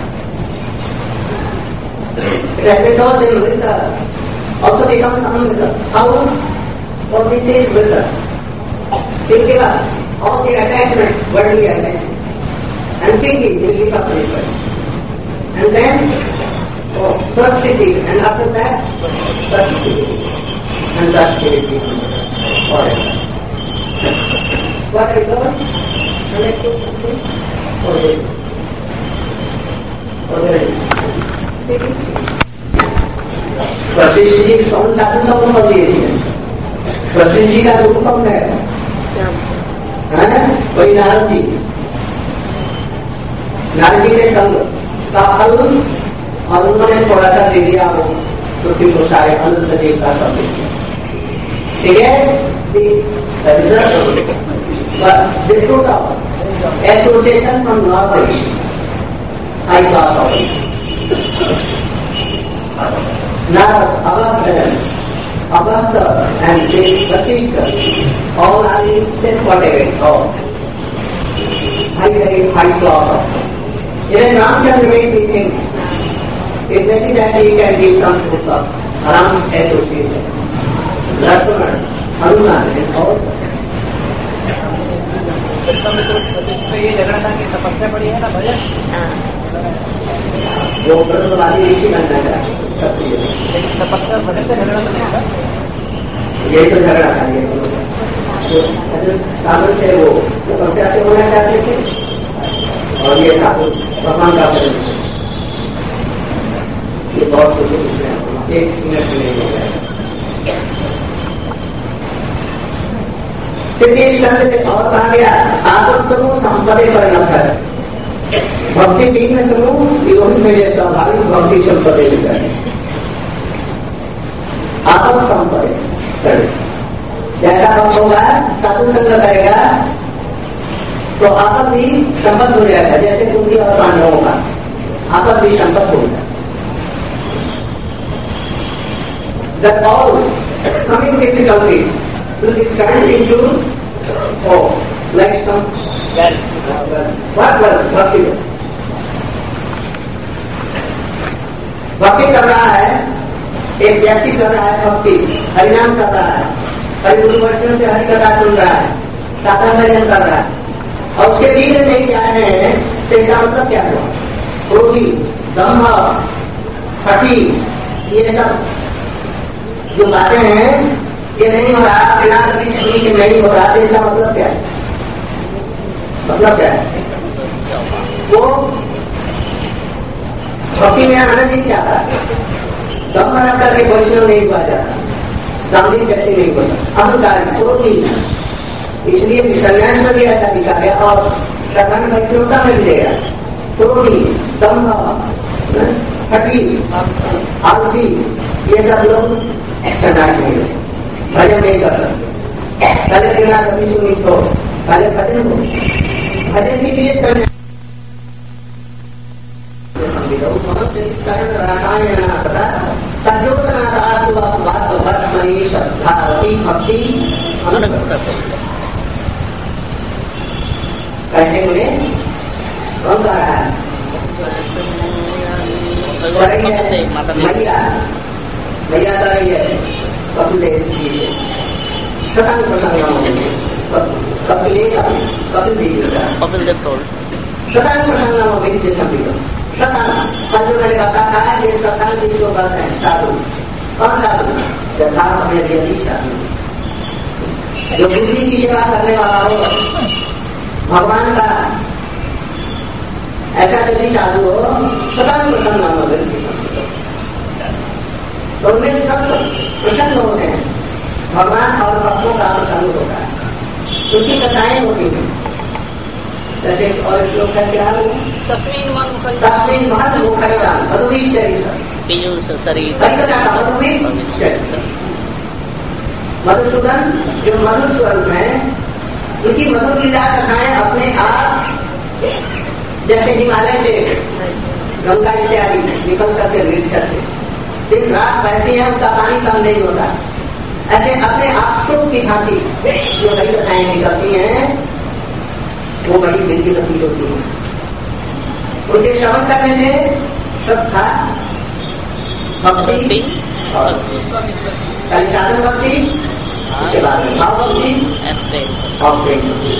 It has been in Vrinda also becomes Amrita. How? For this is Vrinda. Think about all the attachment, worldly attachment, and thinking will become destroyed. And then, oh, third city, and after that, third city, and thus will become forever. What I learned, connected to something, or this, or this. Vashishtha ji कौन साधु सब हो दिए? वशिष्ठ जी का रूप कौन है? कोई नारद जी, नारद जी के संग का फल और उन्होंने थोड़ा सा दे दिया वो पृथ्वी को सारे अनंत देव का सब दे दिया। ठीक है, association from north east high class of Narad, Agastya, Agastya and this Vasishtha, all are in same category. All. high, very high class. Even Ramchandra way we think, it may be that he can give some proof of Ram association. Lakshmana, Hanuman and all. ये झगड़ा की तपस्या पड़ी है ना भजन, वो ब्रह्मवादी ऋषि बनना चाहिए क्षत्रिय, लेकिन तपस्या भजन से झगड़ा तो नहीं होगा। यही तो झगड़ा था। ये साधु से वो तपस्या से होना चाहते थे और ये साधु भगवान का प्रेम। ये बहुत कुछ एक मिनट में नहीं हो जाएगा। फिर इस शब्द में और कहा गया आपस समूह संपदे परिणत है। भक्ति तीन में समूह विरोध में ये स्वाभाविक भक्ति संपदे करें। आपस संपदे करें, जैसा भक्त होगा साधु संग करेगा तो आपस भी संपद हो जाएगा। जैसे कुंती और पांडवों का आपस भी संपद हो जाएगा। The all coming difficulties will be turned into oh, like some well, what was bhakti? भक्ति कर रहा है, एक व्यक्ति कर रहा है भक्ति, हरिनाम कर रहा है, हरि गुरु वर्षों से हरि कथा सुन रहा है, साधन भजन कर रहा है और उसके बीच में नहीं जा रहे हैं तो इसका मतलब क्या हुआ? क्रोधी, दम्भ, फटी, ये सब जो बातें हैं ये नहीं हो रहा, बिना कभी सुनी से नहीं हो रहा, तो इसका मतलब क्या है? मतलब क्या है? वो भक्ति में आना नहीं चाहता, दम बना करके वैष्णव नहीं हुआ जाता, दाम्भिक व्यक्ति नहीं हो सकता, अहंकार क्रोध नहीं। इसलिए संन्यास में भी ऐसा लिखा गया और साधारण व्यक्तियों में भी देगा। क्रोधी, दम्भ, फटी, आलसी, ये सब लोग संन्यास नहीं है, भजन नहीं कर सकते। पहले बिना कभी सुनी तो पहले भजन हो, भजन के लिए संन्यास रसायन श्रद्धावती भक्ति कहने मुझे कौन कह रहा है? मैया मैया कर रही है कपिल देव जी से शतांग प्रसंग कपिल कपिल देव कपिल देव टोल शतांग प्रसंग विधि से संबित शतांग कल जो मैंने बताया है ये शतांग जिसको कहते हैं साधु। कौन साधु? यथार्थ में यदि साधु जो बुद्धि की सेवा करने वाला हो, भगवान का ऐसा यदि साधु हो, शतांग प्रसंग विधि तो उनमें सब प्रसन्न होते हैं, भगवान और भक्तों का प्रसंग होता है, उनकी कथाएं होती हैं। जैसे और श्लोक का क्या है? तस्मिन महत मुखरिता मधुविश चरित्र मधुसूदन जो मधु स्वरूप है, उनकी मधुर लीला कथाएं अपने आप जैसे हिमालय से गंगा इत्यादि निकल करके ऋषा से दिन रात बहती है, उसका पानी कम नहीं होता। ऐसे अपने आप स्रोत की भांति जो बड़ी कथाएं निकलती हैं वो बड़ी मिलती प्रतीत होती है। उनके श्रवण करने से श्रद्धा, भक्ति और साधन भक्ति, उसके बाद में भाव भक्ति और प्रेम भक्ति।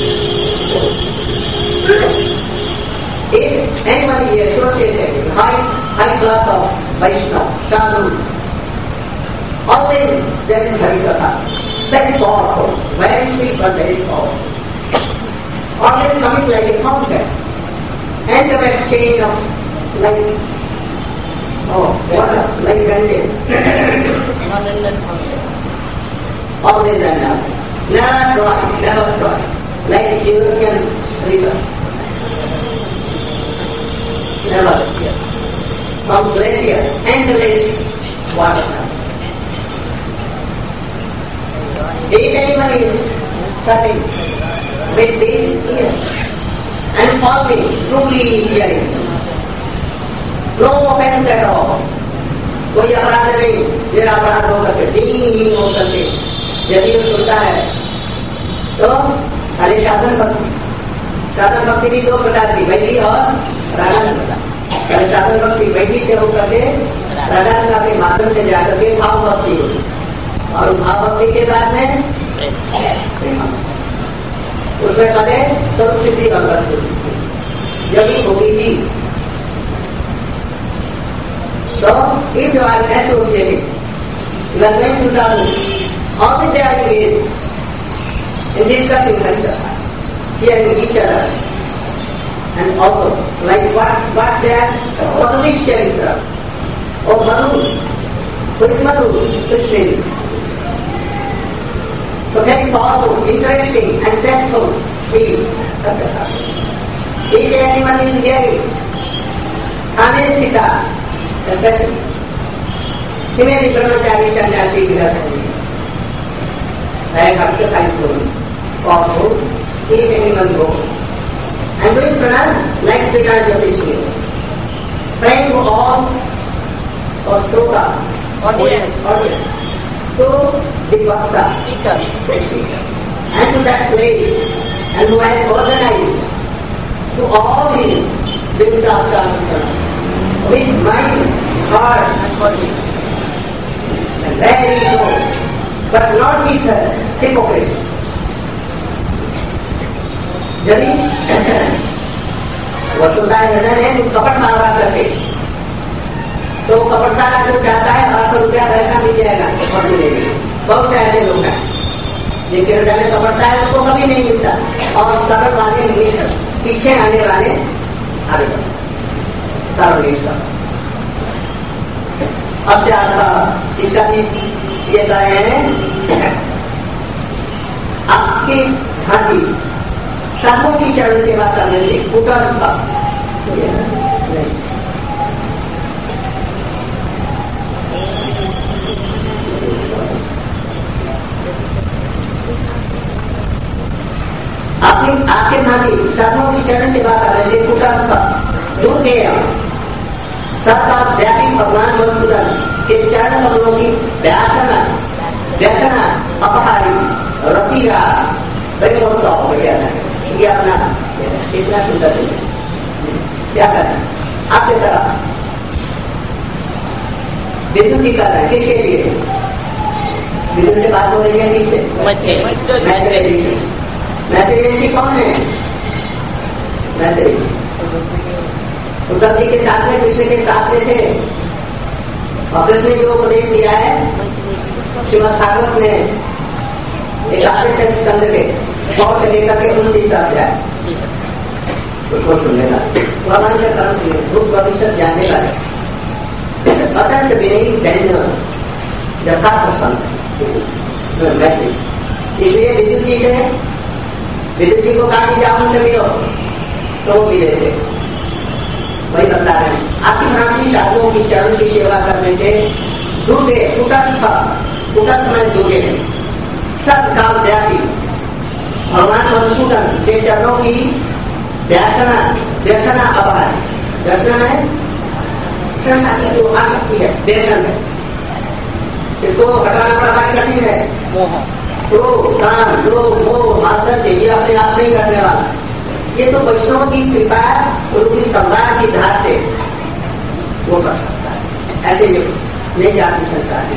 Anyone is associated with high, high class of Vaishnava, Sadhu, always there is Harikatha, very powerful, very sweet but very powerful. Always coming like a fountain, and the exchange of like, oh, water, like vending. Always and now. Never dry, never dry, like European river. Never, from glacier, endless water. If anyone is suffering with these ears and falling, truly hearing, no offense at all. कोई अपराध नहीं, मेरा अपराध हो करके दीन हो करके यदि वो सुनता है तो खाली साधन भक्ति साधन भक्ति भी दो प्रकार की, वैदी और रागानुगा। साधन भक्ति वैदी से होकर के रागानुगा के माध्यम से जाकर के भाव भक्ति होती, और भाव भक्ति के बाद में उसमें पहले स्वरूप सिद्धि और वस्तु सिद्धि जब होगी थी। तो if you are associated, you are going to solve all the their engaged in discussing Harikatha, hearing each other, and also like what what their Madhurish Charitra or Madhu, who is Madhu, Krishna. So very powerful, interesting and tasteful speech. Each animal is hearing. Anesthita, especially. He may be brahmachari, sannyasi, grihastha. Like after time going, powerful, each animal go. And doing pranam like Pitanjali of this year. Praying to all or Sroka, audience, audience. To the Bhakta, speaker, speaker, and to that place, and who has organized to all his Vimsastra with mind, heart, and body, and very soul, but not with hypocrisy. यदि वसुंधरा हृदय है कुछ कपट मावरा करके, तो कपटता का जो चाहता है आठ सौ रुपया पैसा मिल जाएगा और मिलेगी। बहुत से ऐसे लोग हैं जिनके हृदय में कपटता है, उसको कभी नहीं मिलता, और सरल वाले पीछे आने वाले आगे बढ़ते सर्वनिष्ठ। अस्यार्थ इसका भी ये कह रहे हैं, आपकी भांति साधुओं की चरण सेवा करने से कुटस्थ नहीं। आपके आपके भांति साधुओं की चरण सेवा करने से कुटस्थ दूर गया। सबका व्यापी भगवान वसुधन के चरण कमलों की व्यासना व्यसना अपहारी रतिरा प्रेमोत्सव हो गया है। ये अपना इतना सुंदर है, क्या करें आपके तरफ विद्युत ही कर रहे हैं। किसके लिए? विद्युत से बात हो रही है किससे? मैत्रेय ऋषि। मैत्रेय ऋषि कौन है? मैत्रेय ऋषि उद्धव जी के साथ में, कृष्ण के साथ में थे, और कृष्ण जो उपदेश दिया है श्रीमद् भागवत में एकादश स्कंद के सौ से लेकर के उन्नीस अध्याय, उसको सुनने का भगवान का कर्म भूत भविष्य जानने का अत्यंत विनयी दैन्य यथार्थ संत मैत्री। इसलिए विद्युत जी से विद्युत जी को कहा कि जाओ उनसे मिलो, तो वो मिले थे। वही बता रहे हैं, आपकी भांति साधुओं की चरण की सेवा करने से दूगे कुटस्थ कुटस्थ में दूगे सब काल व्यापी भगवान मधुसूदन के चरणों की व्यासना व्यसना अभार। व्यसना है संसार की जो आसक्ति है, व्यसन है, इसको हटाना बड़ा भारी कठिन है। क्रोध, काम, लोभ, मोह, मात्सर्य ये अपने आप नहीं करने वाला। ये तो वैष्णव की कृपा उनकी तलवार की धार से वो कर सकता है। ऐसे नहीं जाती संसार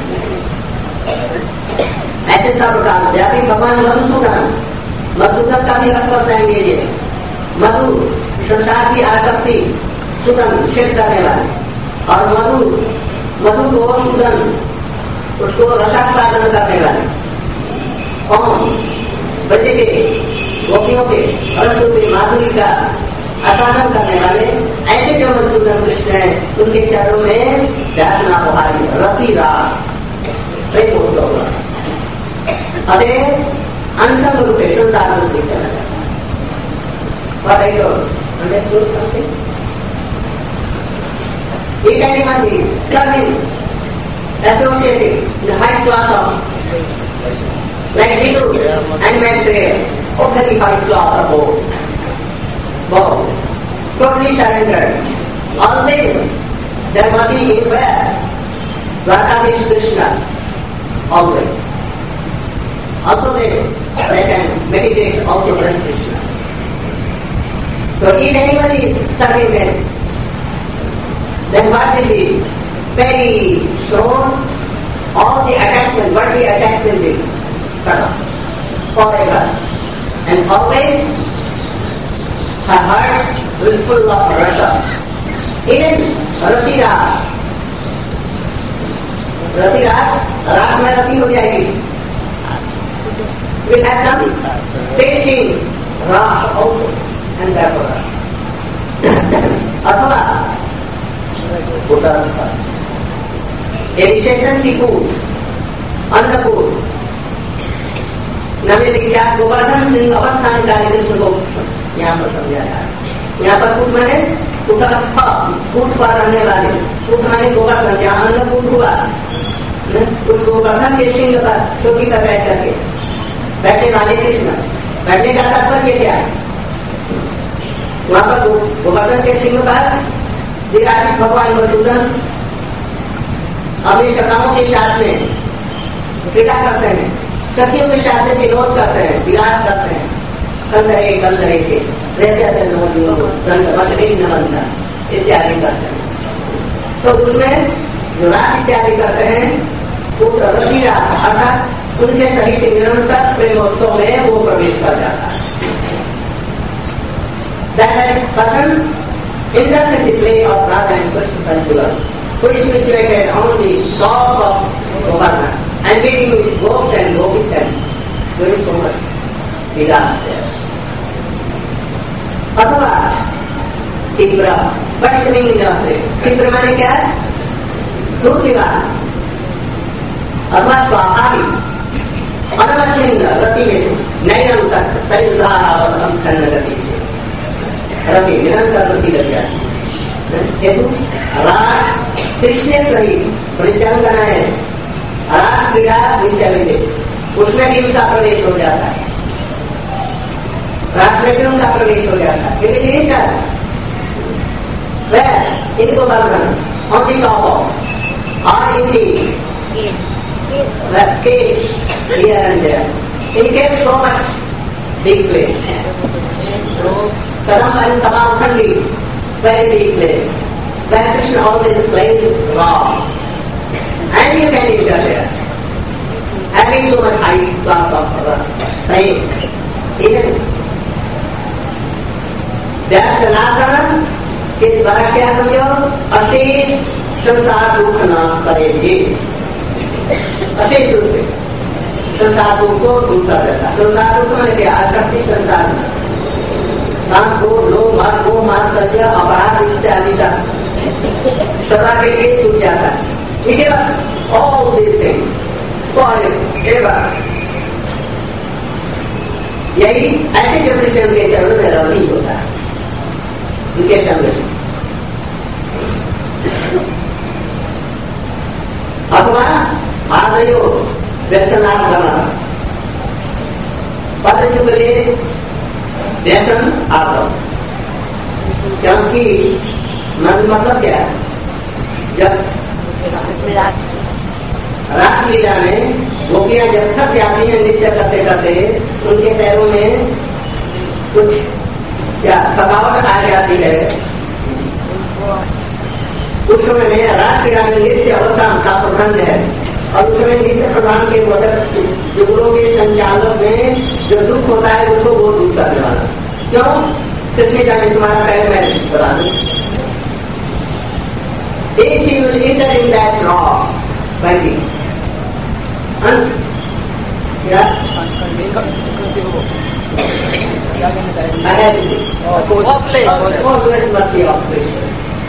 ऐसे सब प्रकार व्यापी भगवान मधुसूदन। मधुसूदन का भी अर्थ बताएंगे ये मधु संसार की आसक्ति सुदन छेद करने वाले, और मधु मधु को सुदन उसको रसास्वादन करने वाले, और बच्चे के गोपियों के रसरूपी माधुरी का आस्वादन करने वाले ऐसे जो मधुसूदन कृष्ण है, उनके चरणों में व्यासना बहारी रति रास अतः अनसंग रूपे संसार रूप में चला जाता है। What I told, understood something? If anyone is coming, associated in the high class of like Hindu and Maitreya, or very high class of both, both, totally surrendered, always their body in where? Dwarkadhish Krishna, always. Also they, they can meditate also on Krishna. So if anybody is serving them, then what will be? Very soon, all the attachment, what the attachment will cut off forever. And always, her heart will full of rasa. Even Rati Ras, Rati Ras, Ras mein Rati ho jayegi. Will have some tasting Ras also, and therefore Ras. अथवा एनिशिएशन की कूद, अन्नकूद, नवे विख्यात गोवर्धन सिंह अवस्थान काली कृष्ण को यहाँ पर समझा है। यहाँ पर कूट माने कुटस्थ, कूट पर रहने वाले, कूट माने गोवर्धन, जहाँ अन्नकूट हुआ उस गोवर्धन के सिंह पर चौकी पर बैठ करके बैठने वाले कृष्ण। बैठने का तात्पर्य क्या है? वहां पर गोवर्धन के सिंह पर विराजित भगवान मधुसूदन अपनी सखाओं के साथ में क्रीड़ा करते हैं, सखियों के साथ में विनोद करते हैं, विलास करते हैं। कंदरे कंदरे के नमंदा इत्यादि करते हैं। तो उसमें जो रास इत्यादि करते हैं उस रति रास अर्थात उनके सहित निरंतर प्रेमोत्सव में वो प्रवेश कर जाता है। That person enters in the play of Radha and Krishna Pendulum, who is situated on the top of Govardhan and meeting with gopis and gopis and doing so much vilas there. अथवा तीव्र, what is the meaning of it? तीव्र माने क्या है? दुर्विवाह अथवा स्वाभाविक अनवच्छिन्न रति हेतु नैनम तक तैर्धारावतम छन्न गति से रति निरंतर रति लग जाती हेतु रास कृष्ण सहित वृद्धांगनाएं रास क्रीड़ा विद्यालय उसमें भी उसका प्रवेश हो जाता है। रास में भी उनका प्रवेश हो जाता है। क्योंकि नहीं जाता वह इनको बंधन on the top of or in the the caves here and there. In caves so much big place. Kadam and Tamam Khandi, very big place. Where Krishna always plays rock. And you can enter there. Having so much high class of praying. Even there's Sanatana, के द्वारा क्या समझो? अशेष संसार दुख नाश करेगी। अशेष रूप से संसार दुख को दूर कर देता। संसार दुख में क्या? आसक्ति संसार में काम को लोग मत को मान सत्य अपराध इत्यादि सब सदा के लिए छूट जाता है। ठीक है? All these things forever. यही ऐसे जो कृष्ण के चरणों में रवि होता है उनके संग से। अथवा आदयो व्यसनार्थ बना पद जुगले व्यसन आदो। क्योंकि मन मतलब क्या है? जब रासलीला में गोपियां जब थक जाती हैं नृत्य करते करते उनके पैरों में कुछ क्या थकावट आ जाती है। उस समय में रासक्रीड़ा में नृत्य अवस्था का प्रबंध है और उस समय नृत्य प्रधान के मदद जुगलों के संचालन में जो दुख होता है उसको वो दूर करने वाला। क्यों? कृष्ण का तुम्हारा पैर में बता दो। If you will enter in that law by the yeah, I have to always mercy of Krishna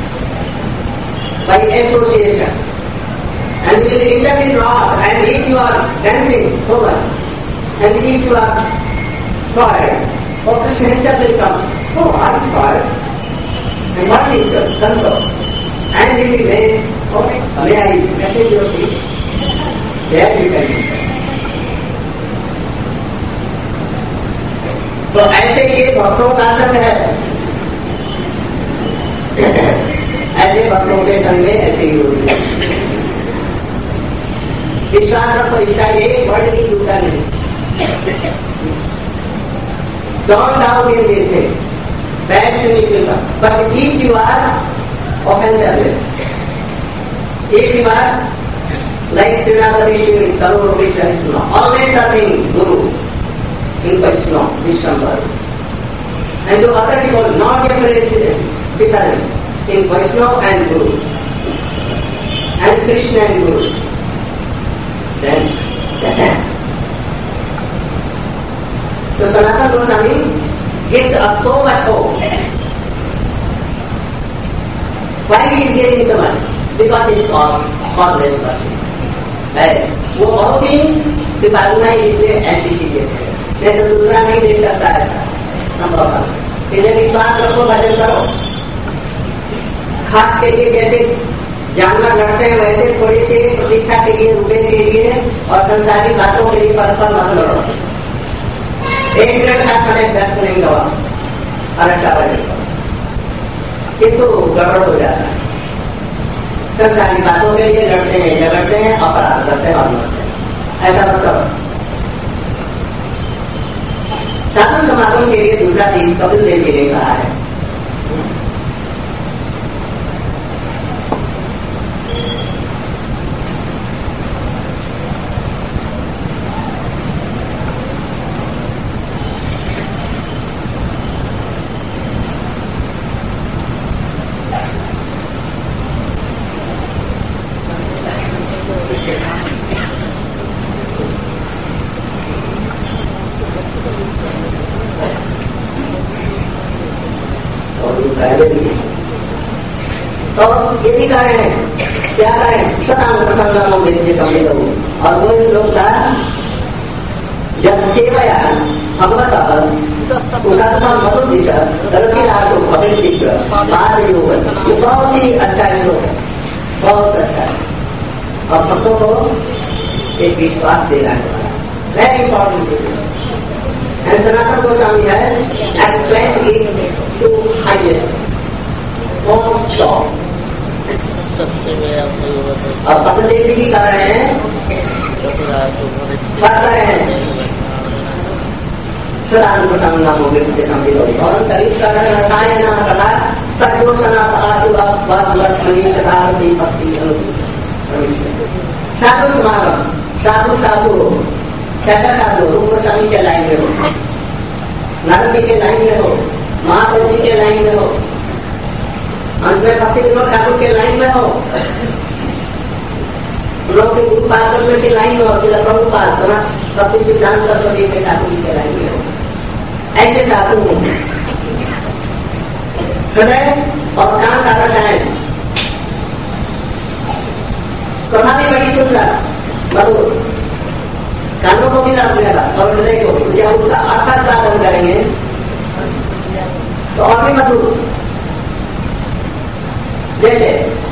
by association, and will enter in laws. And if you are dancing so much, and if you are tired, oh Krishna himself will come. Oh, I am tired. And what is the console? And he will say, okay, may I message your feet? There you can enter. तो ऐसे ये भक्तों का संग है। ऐसे भक्तों के संग में ऐसे ही होगी। विश्वास रखो, इसका एक वर्ड नहीं झूठा नहीं। Don't doubt in this thing. bad Sunni but if you are offensive, if you are like Trinadarishi, Karu, Vishnu, always serving Guru in Vaishnava, Vishnu. And to other people, not difference difference in Vaishnava and Guru, and Krishna and Guru. Then, so Sanatana Goswami gives us so much hope. Why he is getting so much? Because he is cause, causeless person. वो बहुत ही कृपालु है, इसलिए ऐसी चीजें नहीं तो दूसरा नहीं दे सकता है। नंबर वन, इसलिए विश्वास रखो, भजन करो। खास के लिए जैसे जानवर लड़ते हैं वैसे थोड़ी सी प्रतिष्ठा के लिए, रुपये के लिए और संसारी बातों के लिए परस्पर मत लड़ो। एक मिनट का समय व्यर्थ नहीं गवा और अच्छा भजन करो, किंतु गड़बड़ हो जाता है। संसारी बातों के लिए लड़ते हैं, झगड़ते हैं, अपराध करते हैं और मरते हैं। ऐसा मतलब साधु समागम के लिए दूसरा दिन कपिल देव जी ने कहा है। तो ये भी कारण है, क्या करें? सतांग प्रसंग में समझे लोग, और वो श्लोक था जब सेवया भगवत उदासना मधुदिश रतिरासो पटेल दिग्र पाद योग, ये बहुत ही अच्छा श्लोक है, बहुत अच्छा है और भक्तों को एक विश्वास देना है। Very important. And Sanatana Goswami has explained it to highest, most top. अब कपिल देव जी कर रहे हैं, कर रहे हैं सदानंद प्रसंग नामों के मुझे समझे लोग और करीब कर रहे हैं रसायन कला तत्वसना पकाशुभा मनी शताब्दी भक्ति अनुभूति। साधु समागम, साधु साधु कैसा साधु? रूप गोस्वामी के लाइन में हो, नारद जी के लाइन में हो, महाप्रभु जी के लाइन में हो, अंत में भक्ति विनोद ठाकुर के लाइन में हो, लोग के गुरु पाद के लाइन में हो, जिला प्रभुपाद सुना भक्ति सिद्धांत सरस्वती के ठाकुर जी के लाइन में हो। ऐसे साधु हो हृदय और कान का रसायन, कथा भी बड़ी सुंदर मधुर, कानों को भी लाभ मिलेगा और हृदय को, जब उसका अर्थ साधन करेंगे तो और भी मधुर। जैसे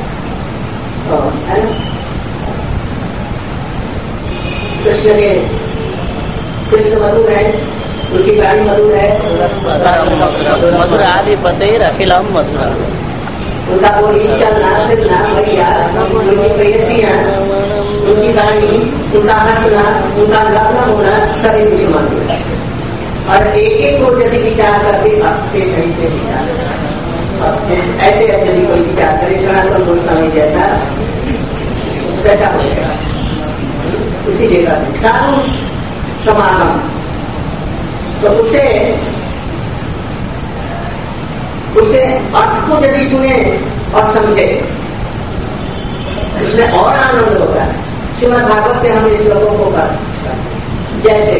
कृष्ण के कृष्ण मधुर है, उनकी गाड़ी मधुर है, मधुर आदि पतेर अखिलम मधुरा, उनका बोली चलना फिरना भैया, उनकी प्रेयसियां, उनकी गाड़ी, उनका हंसना, उनका लग्न होना सभी विषय मधुर है। और एक एक को यदि विचार करके अपने सही से विचार ऐसे यदि कोई विचार करे सनातन गोस्वामी जैसा, कैसा हो जाएगा? उसी जगह साधु समागम, तो उसे उसके अर्थ को यदि सुने और समझे उसमें और आनंद होता है। श्रीमद् भागवत के हम इस श्लोकों को कर जैसे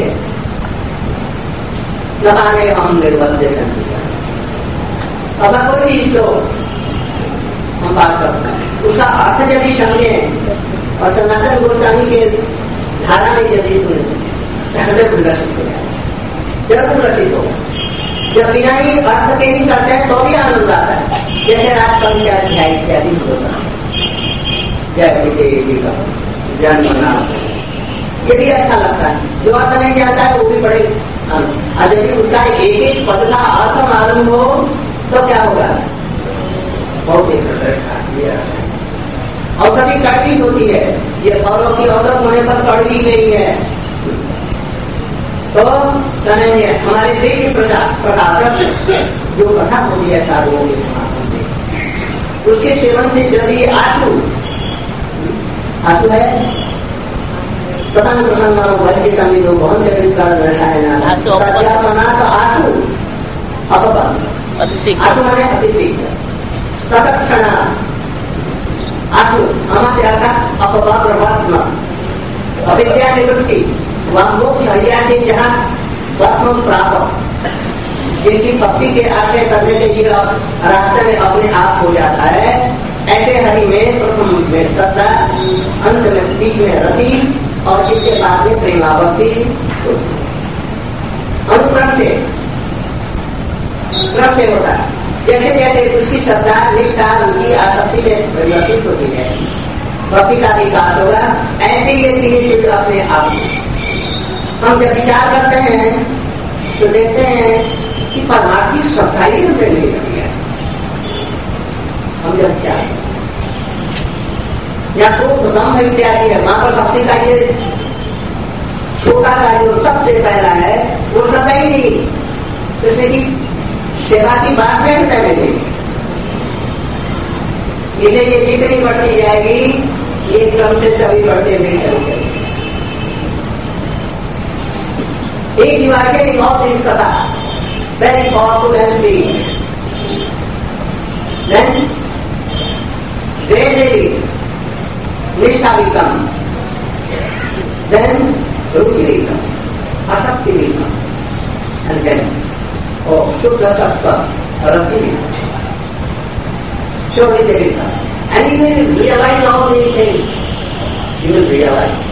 लगाने हम निर्बल संति, अगर कोई भी श्लोक हम बात करते हैं उसका अर्थ यदि समझे और सनातन गोस्वामी के धारा में यदि सुने हृदय उल्लसित हो जाए, जब उल्लसित हो, जब बिना ही अर्थ के ही करते हैं तो भी आनंद आता है। जैसे रात पंचाध्याय इत्यादि होता है, जय जी का ज्ञान बना, ये भी अच्छा लगता है। जो अर्थ नहीं जाता है वो भी बड़े आनंद। यदि उसका एक एक पद का अर्थ मालूम हो तो क्या होगा? बहुत ही औषधि कड़वी होती है, ये फलों की औसत होने पर कड़वी नहीं है। तो कहेंगे हमारे देवी प्रकाशक जो कथा होती है साधुओं के समागम में, उसके सेवन से जब ये आंसू आंसू है प्रथम प्रसंग वैद्य समित बहुत जगह कर रसायन सत्यासनाथ आंसू अपबंध आंसू माने अतिशीघ्र तत्क्षण आंसू हमारे आता अपवा प्रभात्म अविद्या निवृत्ति वह मोक्ष हरिया से जहाँ वर्तमान प्राप्त जिनकी भक्ति के आश्रय करने से ये रास्ते में अपने आप हो जाता है, ऐसे हरि में प्रथम में श्रद्धा, अंत में बीच में रति और इसके बाद में प्रेमावती अनुक्रम से क्रम से होता है। जैसे जैसे उसकी श्रद्धा निष्ठा रुचि आसक्ति में परिवर्तित होती है, भक्ति का विकास होगा। ऐसे ये तीन चीज अपने आप हम जब विचार करते हैं तो देखते हैं कि परमार्थिक श्रद्धा ही हमने नहीं रखी है। हम जब क्या या क्रोध दम्भ इत्यादि है, वहां पर भक्ति का ये छोटा सा जो सबसे पहला है वो श्रद्धा ही नहीं, जैसे कि सेवा की वासना हृदय में नहीं। इसे ये जितनी बढ़ती जाएगी ये क्रम से सभी बढ़ते नहीं चलते। एक divided in all this katha very powerful and sweet. Then gradually Nishtha will come. Then Ruchi will come. Asakti will come. And then oh, Shuddha Sattva, Rati will come. Surely they will come. And you will realize all these things. You will realize.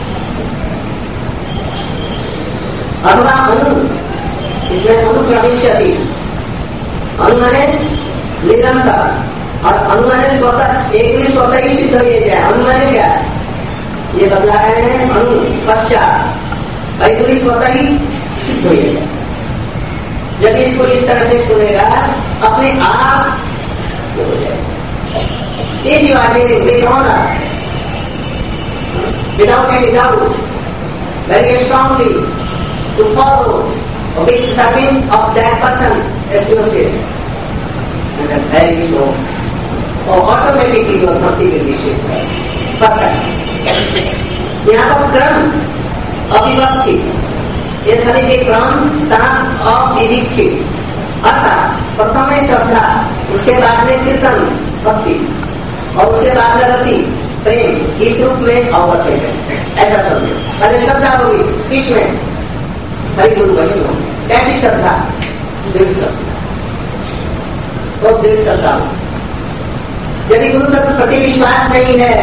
Arva Anu इसमें अनुक्रमिष्यति, अनुमाने निरंतर और अनुमाने स्वतः, एक भी स्वतः ही सिद्ध हो जाए। अनुमाने क्या ये बदला रहे हैं, अनु पश्चात वैदुरी स्वतः ही सिद्ध हो जाए। यदि इसको इस तरह से सुनेगा अपने आप हो जाए। ये दीवारें विधाना without any doubt very strongly to follow with serving of that person associate and then very so or automatically your bhakti will be shifted. Perfect. यहाँ पर क्रम अविवक्षित, ये सारे के क्रम तान अविविक्षित, अर्थात प्रथम में श्रद्धा, उसके बाद में कीर्तन भक्ति और उसके बाद में रति प्रेम, इस रूप में अवगत है। ऐसा समझो। पहले श्रद्धा होगी किसमें? हरि गुरु वैष्णव। कैसी श्रद्धा? दृढ़ श्रद्धा। तो दृढ़ श्रद्धा। यदि गुरु का प्रति विश्वास नहीं है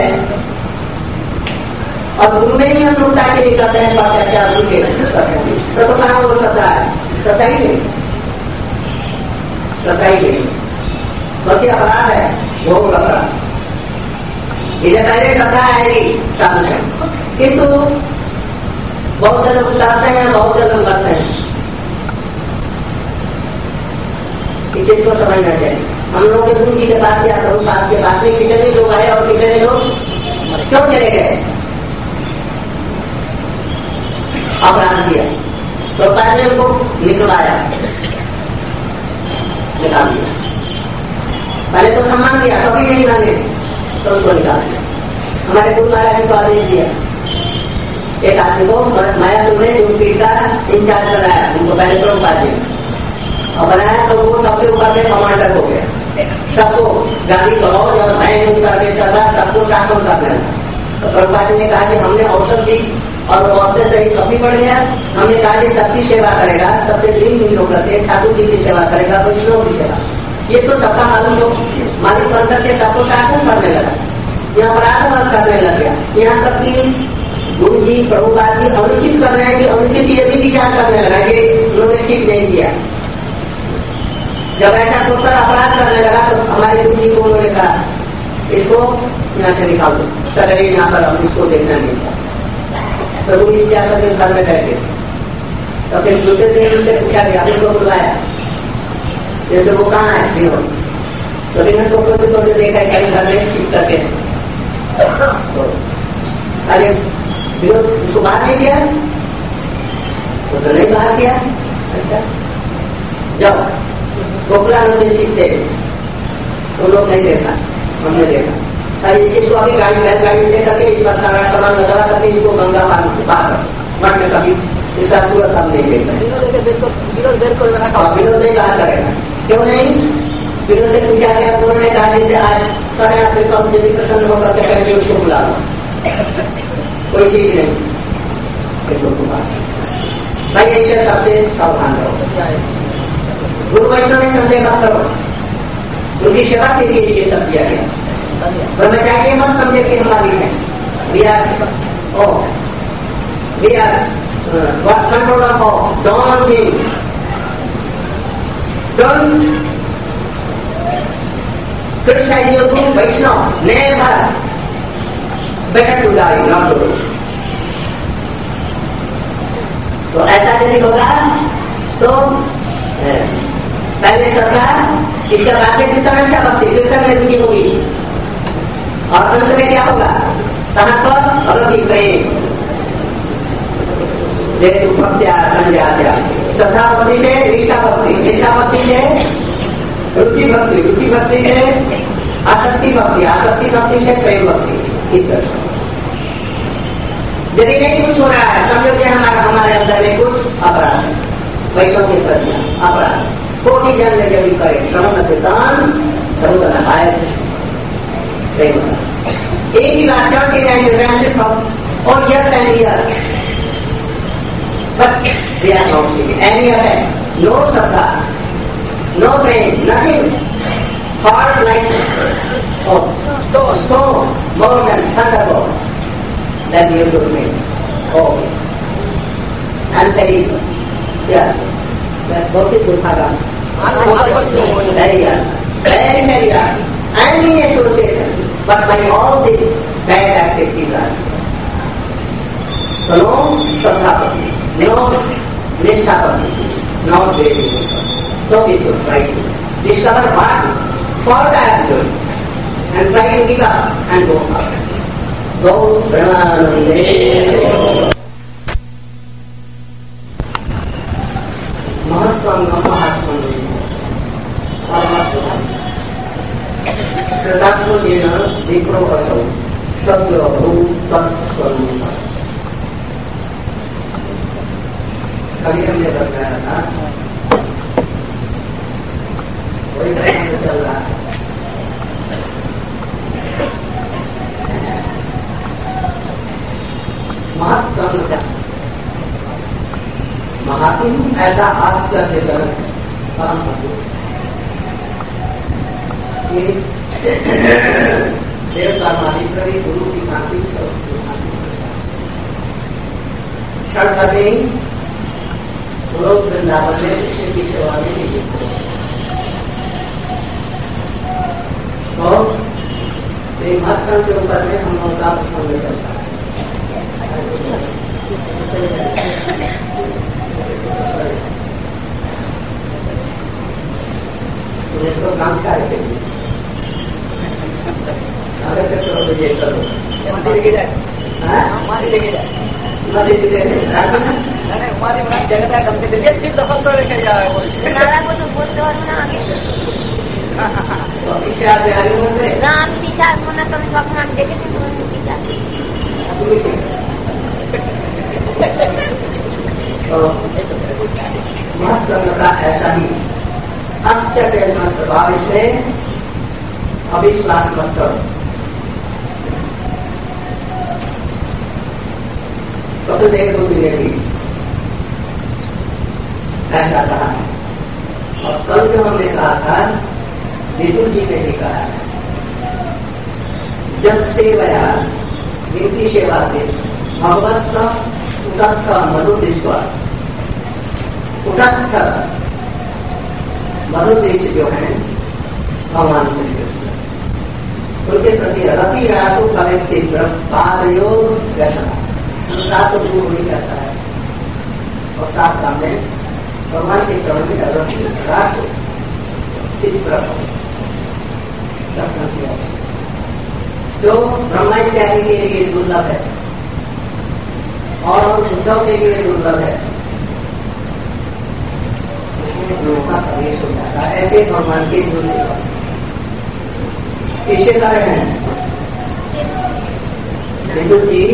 और गुरु में ही हम उल्टा के निकलते हैं क्या गुरु के तो तो कहाँ वो श्रद्धा है? श्रद्धा ही नहीं, श्रद्धा ही नहीं, बल्कि अपराध है, वो अपराध। ये पहले श्रद्धा आएगी सामने, किंतु बहुत से लोग उतारते हैं, बहुत से लोग करते हैं। किसी को समझना चाहिए। हम लोग के गुरु जी के पास या प्रभु पास के पास में कितने लोग आए और कितने लोग क्यों चले गए? अपराध किया तो पहले उनको निकलवाया, निकाल दिया। पहले तो सम्मान दिया, कभी नहीं मांगे तो उनको निकाल दिया। हमारे गुरु महाराज जी को आदेश दिया, एक आदमी को माया तुमने जो पीठ का इंचार्ज बनाया, उनको पहले प्रभु पास दिया और बनाया तो वो सबके ऊपर में कमांडर हो गया। सबको गाली गलौज और भय करके सबको शासन करने लगा। तो प्रभुपाद ने कहा कि हमने औषध दी और वो औषध सही कभी बढ़ गया। हमने कहा कि सबकी सेवा करेगा, सबसे दिन दिन लोग करते ठाकुर जी की सेवा करेगा, तो ईश्वरों की सेवा, ये तो सबका मालूम हो। मालिक बन करके सबको शासन करने लगा, यहाँ अपराध करने लग गया। यहाँ तक कि गुरु जी प्रभुपाद जी अनुचित कर रहे हैं कि अनुचित ये भी विचार करने लगा कि उन्होंने ठीक नहीं किया। जब ऐसा सोचकर अपराध करने लगा तो हमारे गुरु जी को उन्होंने कहा इसको यहाँ से निकाल दो, सगरे यहाँ पर हम इसको देखना नहीं चाहते। तो गुरु जी क्या करके घर में बैठे, तो फिर दूसरे दिन उनसे पूछा गया, उनको बुलाया, जैसे वो कहाँ है विनोद, तो विनोद को कोई तो देखा कहीं घर में शिफ्ट करके, अरे विनोद उसको बाहर नहीं किया, वो तो नहीं बाहर किया। अच्छा जाओ गोकुलानंद सीखते तो लोग नहीं देखा, हमने देखा। अरे इसको अभी गाड़ी बैलगाड़ी दे करके इस पर सारा सामान लगा करके इसको गंगा पार पार मठ में कभी इसका सूरत हम नहीं देखते। विनोद नहीं कहा करेगा, क्यों नहीं? विनोद से पूछा गया, उन्होंने कहा जैसे आज करें आप कब देवी प्रसन्न होकर के करेंगे उसको बुला लो, कोई चीज नहीं। भाई ऐसे सबसे सावधान रहो, गुरु वैष्णव में संदेह मत करो, उनकी सेवा के लिए ये सब दिया गया। ब्रह्मचार्य मत समझे कि हमारी है, we are oh we are what control of don't think don't criticize your guru Vaishnava, never, better to die not to do। तो ऐसा यदि होगा तो पहले श्रद्धा, इसके बाद में कीर्तन में क्या भक्ति, कीर्तन में रुचि होगी और अंत में क्या होगा? कहां पर? भगवती प्रेम, भक्त्या संज्ञा त्याग। श्रद्धा भक्ति से निष्ठा भक्ति, निष्ठा भक्ति से रुचि भक्ति, रुचि भक्ति से आसक्ति भक्ति, आसक्ति भक्ति से प्रेम भक्ति। इस तरह यदि नहीं कुछ हो रहा है समझो कि हमारा हमारे अंदर में कुछ अपराध है, वैष्णव के प्रति अपराध। कोटि जन्म यदि करे श्रवण कीर्तन बहुत आय प्रेम। एक ही बात चढ़ के और yes and yes, but they are not seeing any effect, no sattva, no pain, nothing. Hard like oh, stone, stone, more than thunderbolt. That you should make. Oh, and very, yeah, that's both is Durkhaga. Very good, very very good. I'm in association, but by all these bad activities are. So no sattva. No niष्ठा bhakti, no deity. So we should try to discover what for that good and try to give up and go forward. Go Brahmanande. Mahatma Mahatma Mahatma Kritatma Jena Vikro Asau Satya Bhu Sat Swarupa। कभी हमने बताया था वही प्रश्न चल रहा है। महात्मा महात्म ऐसा आश्चर्यजनक काम देव सामाजिक प्रति गुरु की कांति क्षण में गुरु वृंदावन में कृष्ण की सेवा में नियुक्त हो। तो महात्मा के ऊपर में हम लोग का प्रसंग चलता है। तो काम क्या है? अगर करो तो ये करो हमारी लेके जाए हमारी जगह कम से कम सिर्फ दफल तो लेके जा रहा है बोल को तो बोलते हो ना आगे तो पीछे तैयारी होते ना पीछे मना तो स्वप्न हम देखे थे तो पीछे तो महासंघ का ऐसा ही आश्चर्यजनक प्रभाव इसमें अविश्वास मत करो। कपिल देव को मिलेगी ऐसा कहा है। और कल जो हमने कहा था विदुर जी ने भी कहा है जब सेवया इनकी सेवा से भगवत उटस्थ मधुदृष्ट उटस्थ मधुदृष्ट जो है भगवान श्री कृष्ण उनके प्रति रति रासु कवित्व पादयोग व्यसना संसार को दूर नहीं करता है और साथ सामने भगवान के चरण में रति रासु दर्शन किया जो ब्रह्मा इत्यादि के लिए दुर्लभ है और उद्धव के लिए दुर्लभ है। उसमें गुणों का प्रवेश हो जाता है। ऐसे भगवान के गुण से इसे कारण है विद्युत जी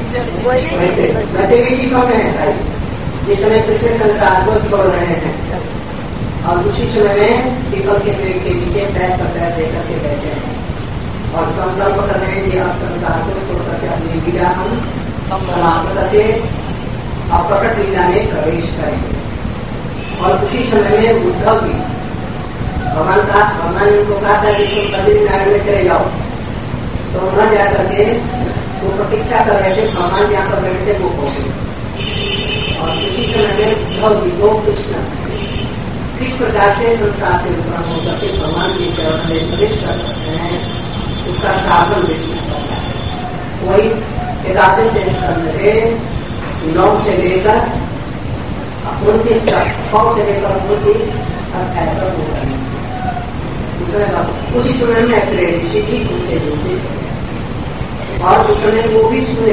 ऋषि कौन है भाई? जिस समय कृष्ण संसार को छोड़ रहे हैं और उसी समय में पीपल के पेड़ के नीचे पैर पर पैर देकर के बैठे हैं और संकल्प कर रहे हैं कि अब संसार को छोड़ करके अपनी लीला हम समाप्त करके और प्रकट लीला में प्रवेश करेंगे। और उसी समय में उद्धव भी भगवान का भगवान उनको कहा था कि तुम बद्रीनारायण में चले जाओ, तो वहां जाकर के वो प्रतीक्षा कर रहे थे भगवान जहाँ पर बैठते वो पहुंचे। और उसी समय में उद्धव जी को कृष्ण किस प्रकार से संसार से उत्पन्न होकर के भगवान के चरण में प्रवेश कर सकते हैं उसका साधन देखना पड़ता है। वही एकादश स्कंद के नौ से लेकर उनतीस तक, सौ से लेकर उनतीस अध्याय तक हो रहे हैं। उसी समय में ऋषि भी उनके जुड़ते चले और उस समय वो भी सुने।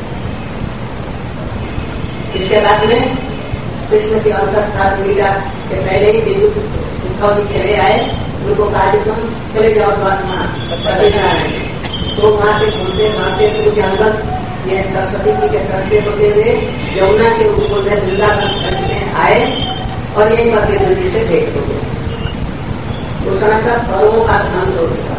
इसके बाद में कृष्ण की अंतर्धान लीला के पहले ही विद्युत उद्धव जी चले आए, उनको कहा कि तुम चले जाओ बद्रीनारायण। तो वहां से घूमते भागते तो जंगल ये सरस्वती जी के तरफ से होते हुए यमुना के ऊपर में वृंदावन में आए और यही पर विद्युत जी से भेंट हो गए। उस समय तक पर्वों का ध्यान हो गया।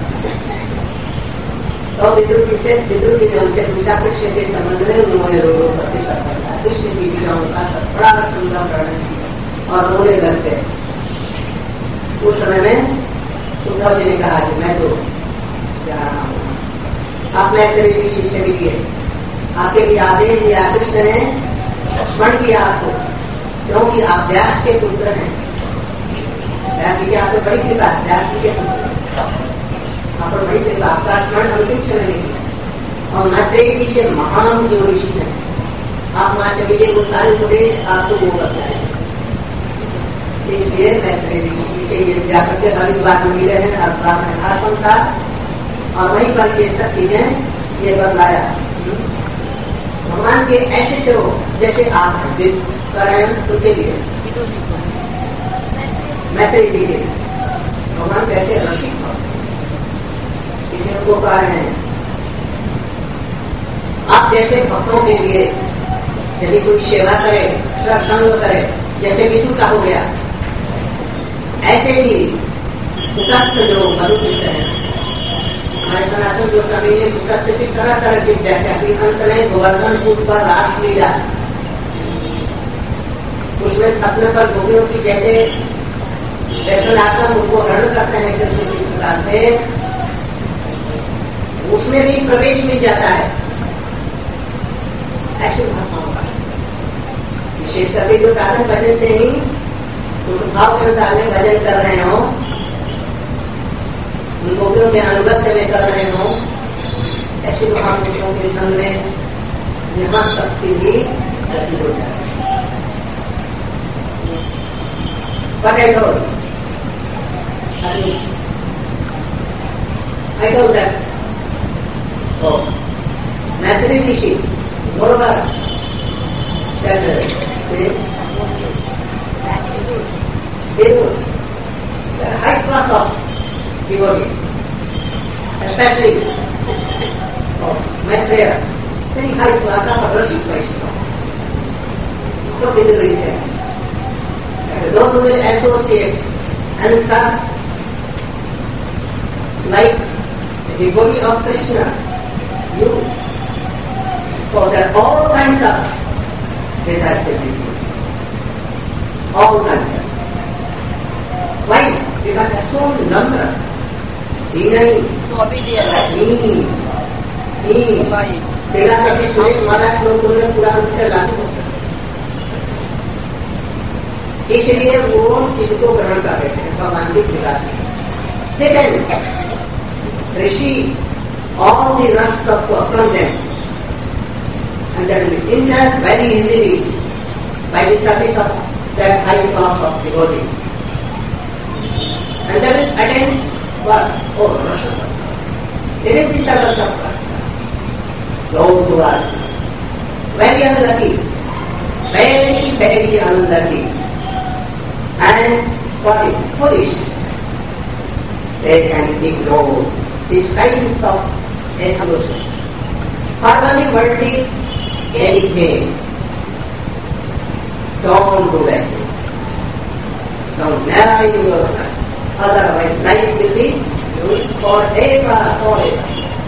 तो विद्युत जी से विद्युत जी ने उनसे पूछा कृष्ण के संबंध में उन्होंने रोगों प्रति सफलता कृष्ण की लीलाओं का बड़ा सुंदर वर्णन किया और रोने लग गए। उस समय में उद्धव जी ने कहा कि मैं तो जा रहा हूँ, आप मैं तेरे ऋषि से मिलिए। आपके लिए आदेश दिया कृष्ण ने, स्मरण किया आपको क्योंकि आप व्यास के पुत्र हैं। व्यास जी की आप तो बड़ी कृपा, व्यास जी के पुत्र आप पर बड़ी कृपा, आपका स्मरण हम कुछ नहीं किया। और मैत्रेय जी से महान जो ऋषि है आप वहां से मिले, वो सारे उपदेश आपको वो कर जाएंगे। इसलिए मैत्रेय ऋषि जी से ये जाकर के हरिद्वार में मिले हैं और ब्राह्मण आश्रम था और वहीं पर ये सब चीजें ये बदलाया। भगवान के ऐसे से हो जैसे आप करायण उनके लिए मैत्रेय जी के भगवान कैसे रसिक हो इनको कह रहे हैं। आप जैसे भक्तों के लिए यदि कोई सेवा करे, सत्संग करे, जैसे विद्युत का हो गया, ऐसे ही कुटस्थ जो मधुपुर है हमारे सनातन गोस्वामी ने कुटस्थ की तरह तरह की व्याख्या की। अंत में गोवर्धनपुर पर रासलीला, उसमें अपने पर गोपियों की जैसे वैष्णव उनको हरण करते हैं कृष्ण की प्रकार से, उसमें भी प्रवेश मिल जाता है। ऐसे महात्माओं का विशेष करके जो साधन भजन से ही उस भाव के अनुसार में भजन कर रहे हो, उन गोपियों के अनुगत्य में कर रहे हो, ऐसे महापुरुषों के संग में यहाँ तक की भी गति हो जाए। But I told, I told that, oh, Maitreya Rishi, moreover, that they, they would, the high class of devotee, especially of Maitreya, very high class of Rashik Vaishnava, not in the region. Those who will associate and serve like the devotee of Krishna, you, for that all kinds of desires, all kinds of. Why? Because there are so many number. Dinai, So obedient. Ni, Ni, Bela Kati Suri, Maharaj लोगों ने पूरा रूप से लागू होता है। इसलिए वो इनको ग्रहण कर रहे हैं भगवान की कृपा से। लेकिन ऋषि all the rest of from them and then we enter very easily by the service of that high class of devotee and then attain what? Oh, Rasa. It is the Rasa. Those who are very unlucky, very very unlucky and what is foolish, they can ignore these kinds of a solution. Formally, worldly, anything. Don't do like this. Don't narrow your life. Otherwise, life will be forever, forever.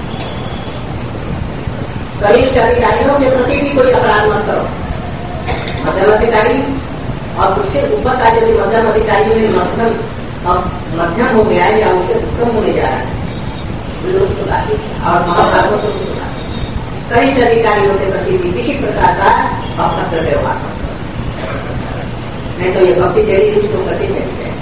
कनिष्ठ अधिकारियों के प्रति भी कोई अपराध मत करो. मध्यम अधिकारी और उससे ऊपर का यदि मध्यम अधिकारी में मध्यम मध्यम हो गया या उससे उत्तम होने जा रहा है और महाभारतों को सुना. कनिष्ठ अधिकारियों के प्रति भी किसी प्रकार का अभद्र व्यवहार मत करो, नहीं तो ये भक्ति जड़ी उसको करके चली जाए.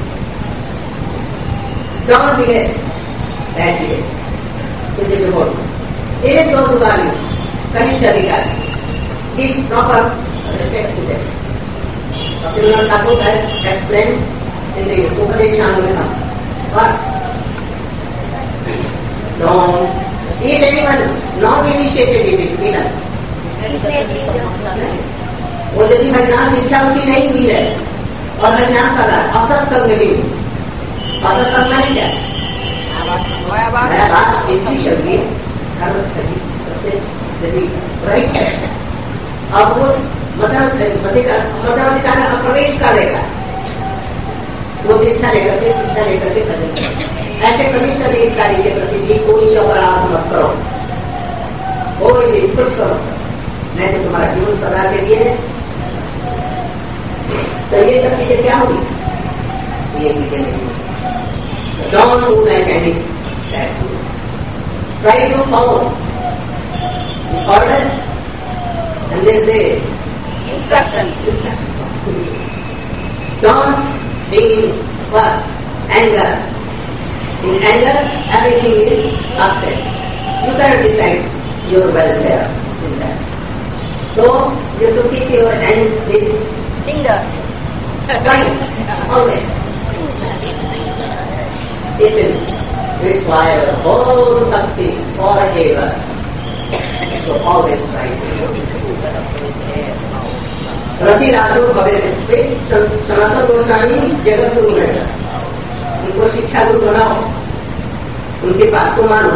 Don't forget that day. तुझे जो बोल एक दो दुबारी कनिष्ठ अधिकारी give proper respect to them. Bhaktivinoda Thakur has explained in the Upadeshamrita. What? Don't if anyone not initiated in it, be done. वो यदि हरिनाम इच्छा उसकी नहीं हुई है और हरिनाम कर रहा है, असत्संग नहीं हुई. असत्संग माने क्या? बात इसकी शक्ति सबसे यदि राइट है. अब वो मतलब अधिकार में प्रवेश करेगा, वो दीक्षा लेकर के शिक्षा लेकर के करेगा. ऐसे कनिष्ठ अधिकारी के प्रति भी कोई अपराध मत करो, कोई भी कुछ करो, नहीं तो तुम्हारा जीवन सदा के लिए. तो ये सब चीजें क्या होगी? ये चीजें नहीं. Don't do like any that. Try to follow the orders and then the instructions. Don't be in what? Anger. In anger, everything is upset. You cannot decide your welfare in that. So you should keep your hand this finger right always. It will require whole bhakti forever. So always try to रति राजो भवे सनातन गोस्वामी जगत गुरु है, उनको शिक्षा गुरु बनाओ, उनकी बात को मानो.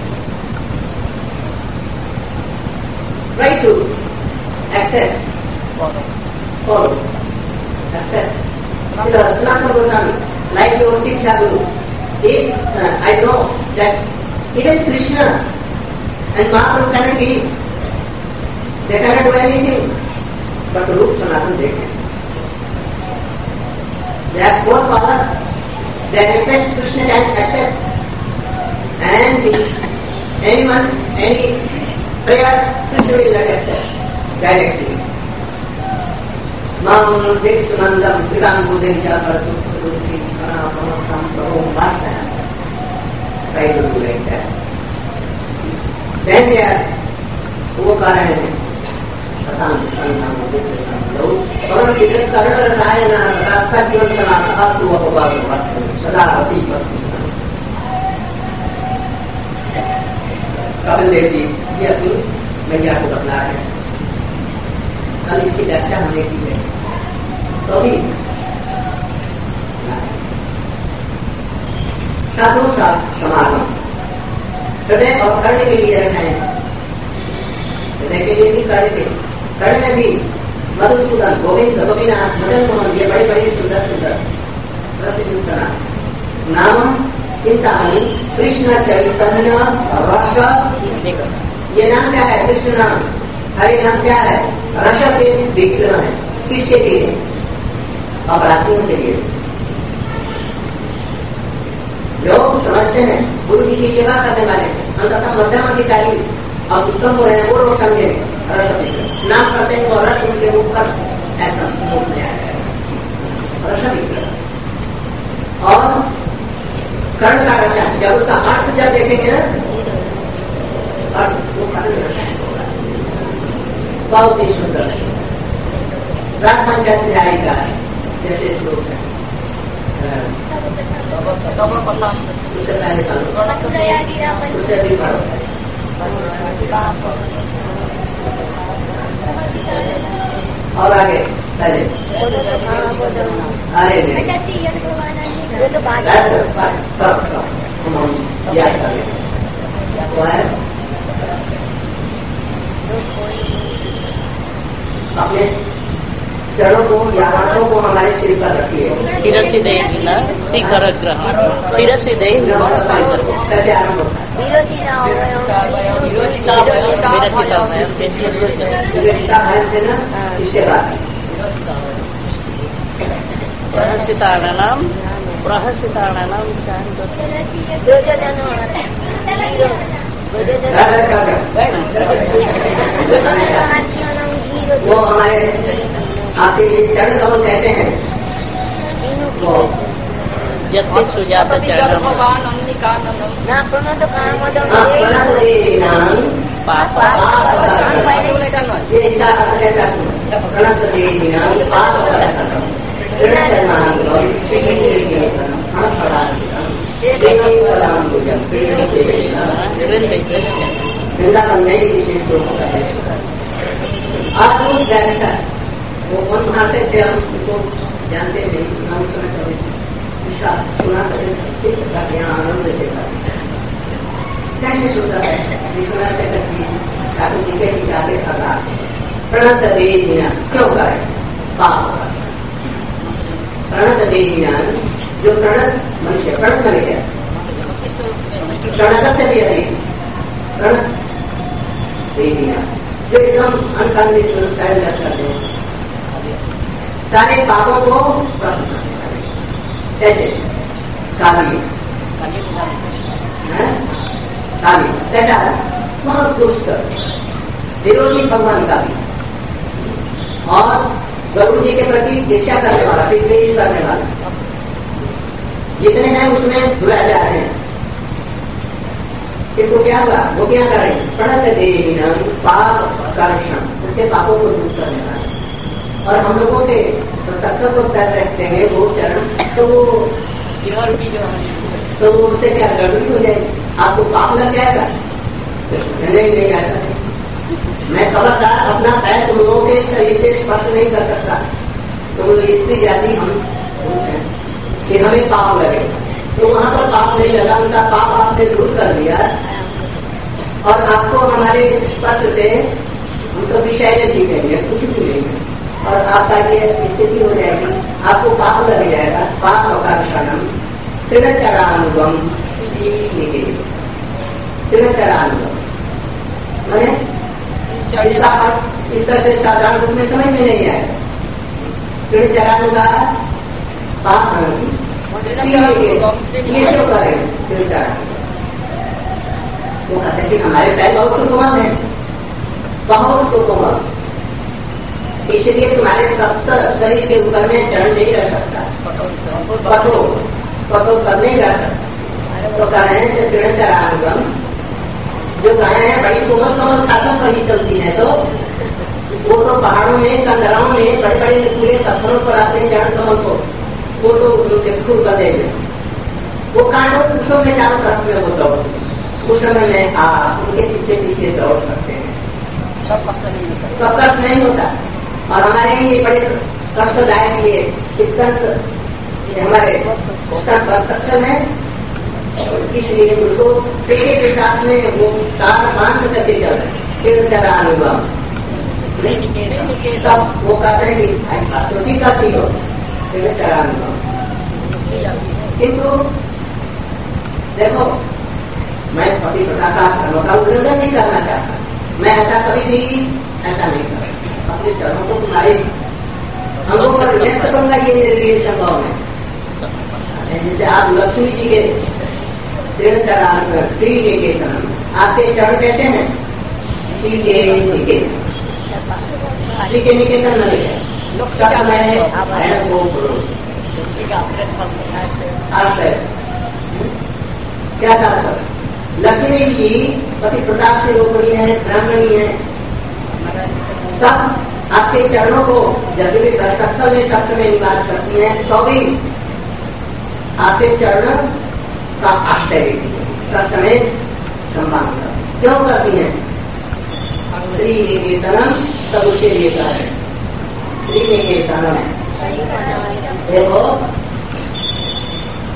Try to accept, follow, accept. Sanatana Goswami, like your Shiksha Guru, if uh, I know that even Krishna and Mahaprabhu cannot give, they cannot do anything, but Rup Sanatana they can. They have more power, they request Krishna can accept, and anyone, any prayer, Krishna will not accept directly. Mam Dekshunandam Vidam Buddhija Pradukti Sanapamatam Prabhu Vasa. Try to do like that. Then they are वो कारण है सताम संतान विद्य संतो और किधर कर्ण रसायन रास्ता जीवन सनातन आत्म अपवाद सदा अति पत्नी. कपिल देव जी ये अपनी मैया को बतला है. कल इसकी व्याख्या हमने की है. तो भी साधु समागम हृदय और कर्ण के लिए रसायन, हृदय के लिए भी कर्ण के कर्ण में भी मधुसूदन गोविंद गोपीनाथ मदन मोहन ये बड़े बड़े सुंदर सुंदर प्रसिद्ध नाम चिंतामणि कृष्ण चैतन्य रस. ये नाम क्या है? कृष्ण नाम. हरे नाम क्या है? रस के विग्रह है. किसके लिए? अपराधियों के लिए. लोग समझते हैं गुरु जी की सेवा करने वाले अंततः मध्यम अधिकारी और उत्तम हो रहे हैं, वो लोग समझे रस विग्रह नाम करते हैं और रस उनके मुख पर ऐसा मुख में आया रस विग्रह. और कर्ण का रसायन जब उसका अर्थ जब देखेंगे ना, अर्थ वो कर्ण रसायन होगा बहुत ही सुंदर है. राजपंचायत न्याय का जैसे श्लोक है उससे पहले पढ़ो, उससे भी पढ़ो. और आगे पहले अरे अपने चरणों को या हाथों को हमारे सिर पर रखिए। शिरसि देहिना शिखर ग्रहण शिरसि देहि कैसे आरंभ होता है? इसके बाद प्रहसिताणानां प्रहसिताणानां वो हमारे आपके चरण कमल कैसे हैं? यत्ते सुजात चरणम ये इसका अर्थ कैसा प्रणत देहिनां वृंदावन में विशेष रूप आज वो डायरेक्टर वो कौन वहां से थे हम उनको जानते नहीं हम समय कभी विश्वास सुना करें चित्त का ज्ञान आनंद से कैसे सुनता है विश्वनाथ चक्रवर्ती ठाकुर जी के आगे खड़ा प्रणत देहिना क्यों करें पाप प्रणत देहिना जो प्रणत मनुष्य प्रणत बने गया प्रणत से भी अधिक प्रणत देहिना जो एकदम अनकंडीशनल सरेंडर करते हैं सारे पापों को कैसे काली काली कैसा बहुत दुष्ट विरोधी भगवान का भी और गरुड़ जी के प्रति ईर्ष्या करने वाला विद्वेष करने वाला जितने हैं उसमें दुराचार हैं किंतु क्या हुआ वो क्या करें प्रणत देहिनां पाप कर्षण उनके पापों को दूर करने वाले और हम लोगों के तत्व को तय रखते हैं वो चरण तो वो तो वो उससे क्या गड़बड़ी हो जाएगी आपको पाप लग जाएगा नहीं नहीं ऐसा नहीं मैं खबरदार अपना पैर तुम लोगों के शरीर से स्पर्श नहीं कर सकता तो इसलिए जाति हम कि हमें पाप लगे तो वहां पर पाप नहीं लगा उनका पाप आपने दूर कर दिया और आपको हमारे स्पर्श से हम तो विषय नहीं कहेंगे कुछ भी नहीं है और आपका ये स्थिति हो जाएगी आपको पाप लग जाएगा पाप अवकाशनम त्रिणचरानुगम त्रिणचरानुगम मैंने इसका अर्थ इस तरह से साधारण रूप में समझ में नहीं आएगा त्रिणचरानुगा पाप ये क्यों करें वो कहते हैं कि हमारे पैर बहुत सुकोमल है बहुत सुकोमल इसलिए तुम्हारे तप्त शरीर के ऊपर में चरण नहीं रह सकता कठोर कठोर कर नहीं रह सकता तो कह रहे हैं त्रिणचरानुगम जो गायें हैं बड़ी कोमल कोमल खासों पर ही चलती है तो वो तो पहाड़ों में कंदराओं में बड़े बड़े पूरे पत्थरों पर आते हैं चरण कमल को वो तो खूब कर देंगे वो कांटों पुरुषों में चारों तरफ में वो दौड़ उस समय में आप उनके पीछे पीछे दौड़ सकते हैं सब कष्ट नहीं होता और हमारे लिए बड़े कष्टदायक ये अत्यंत हमारे सक्षम है इसलिए उसको पेटे के साथ में वो तार बांध करके चल रहे फिर चला अनुभव तब वो कहते हैं कि तो ठीक करती हो फिर चला अनुभव किंतु देखो मैं पति प्रथा का अनोखा उल्लंघन नहीं करना चाहता मैं ऐसा कभी भी ऐसा नहीं करता अपने चरणों को तुम्हारे हम लोग पर व्यस्त करूंगा ये मेरे लिए संभव है जैसे आप लक्ष्मी जी के चरण श्री निकेतन आपके चरण कैसे हैं श्री के निकेतन श्री के निकेतन नहीं है आश्रय क्या था लक्ष्मी जी पति प्रताप से रोपणी है ब्राह्मणी है तब आपके चरणों को जब भी सत्संग में शब्द में निवास करती है तो भी आपके चरण का आश्रय लेती है सत्संग में सम्मान कर क्यों करती है श्री निकेतनम तब उसके लिए कहा है श्री निकेतनम देखो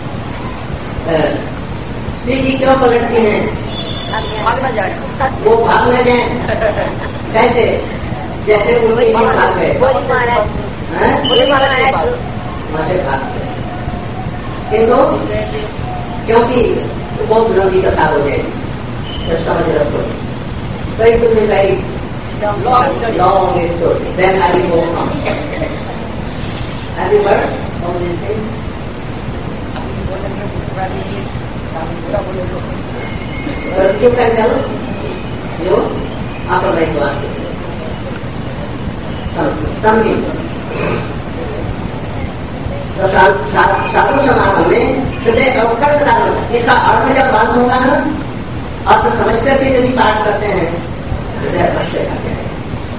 श्री जी क्यों पलटती हैं? भाग न जाए, वो भाग न जाए। कैसे? जैसे उनके ही भाग गए, गोली मारा हैं? गोली मारा के बाद वहां से भाग गए। किंतु क्योंकि वो लंबी कथा हो जाएगी, तो समझ रखो। Very good, very long story. Then I will go on. Have you heard of this thing? Uh, you can tell you after my class. Something, something. तो साधु समागम में हृदय का उत्कर्ष डालना, इसका अर्थ जब मालूम होगा ना, अर्थ समझ करके यदि पाठ करते हैं, हृदय वश्य करते हैं।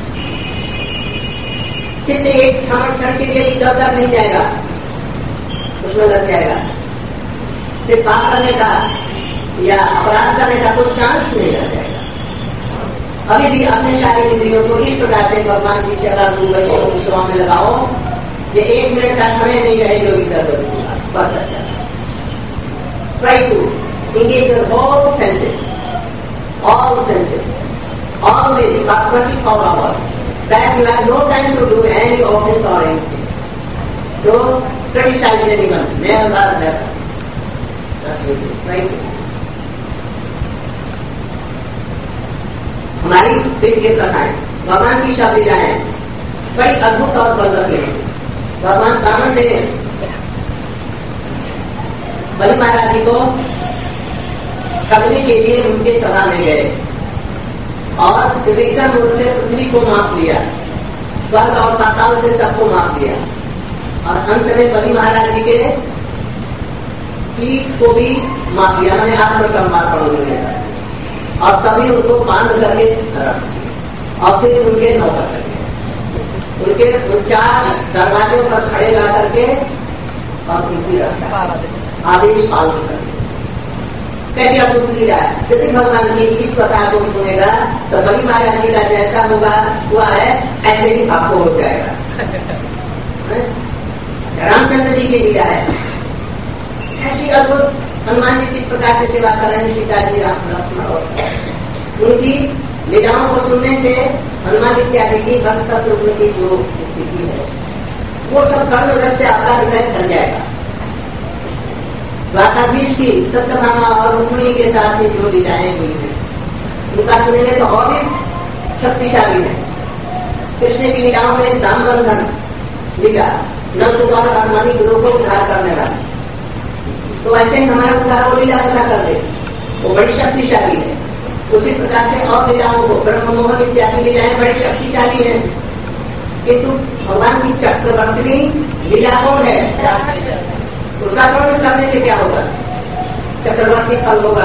चित्त एक क्षण क्षण के लिए इधर उधर नहीं जाएगा, उसमें लग जाएगा। फिर पाप करने का या अपराध करने का कोई चांस नहीं रह जाएगा। अभी भी अपने सारे इंद्रियों को इस प्रकार से भगवान की सेवा गुरु वैष्णव की सेवा में लगाओ, ये एक मिनट का समय नहीं रहे जो इधर बढ़ सकता है। Try to engage your whole senses, all senses, all these are twenty-four hours. That you have no time to do any office or anything. Don't criticize anyone, never, never. That's what it is. Try to. हमारी दिव्य कथाएं, भगवान की सब लीलाएं बड़ी अद्भुत और बलवती हैं। भगवान बामन देव बलि महाराज जी को करने के लिए उनके सभा में गए और त्रिविक्रम रूप से पृथ्वी को माप लिया, स्वर्ग और पाताल से सबको माप लिया और अंत में बलि महाराज जी के पीठ को भी माप लिया, मैंने आत्मसम्मान लिया और तभी उनको बांध करके रख और फिर उनके नौकर करके उनके उनचास दरवाजों पर खड़े ला करके और उनकी रखा आदेश पालन करके। कैसे अद्भुत लीला है। यदि भगवान की इस प्रकार को सुनेगा तो बलि महाराज जी का जैसा होगा हुआ है ऐसे ही आपको हो जाएगा। रामचंद्र जी की लीला है ऐसी अद्भुत। हनुमान जी किस प्रकार से सेवा कर रहे हैं, सीता जी राम लक्ष्मण और उनकी लीलाओं को सुनने से हनुमान इत्यादि की भक्त शत्रु की जो स्थिति है वो सब कर्म रस से आपका हृदय भर जाएगा। द्वारकाधीश की सत्यभामा और रुक्मिणी के साथ ही जो लीलाएं हुई है उनका सुनेंगे तो और भी शक्तिशाली है। कृष्ण की लीलाओं में दाम बंधन लीला नल गोपाल हनुमानी गुरु को उद्धार करने वाली, तो ऐसे ही हमारा उद्धार को लीला कथा कर दे, वो बड़ी शक्तिशाली है। उसी प्रकार से और लीलाओं को ब्रह्म मोहन इत्यादि लीलाएं बड़ी शक्तिशाली है, किंतु भगवान की चक्रवर्ती लीला कौन है, उसका स्मरण करने से क्या होगा, चक्रवर्ती फल होगा।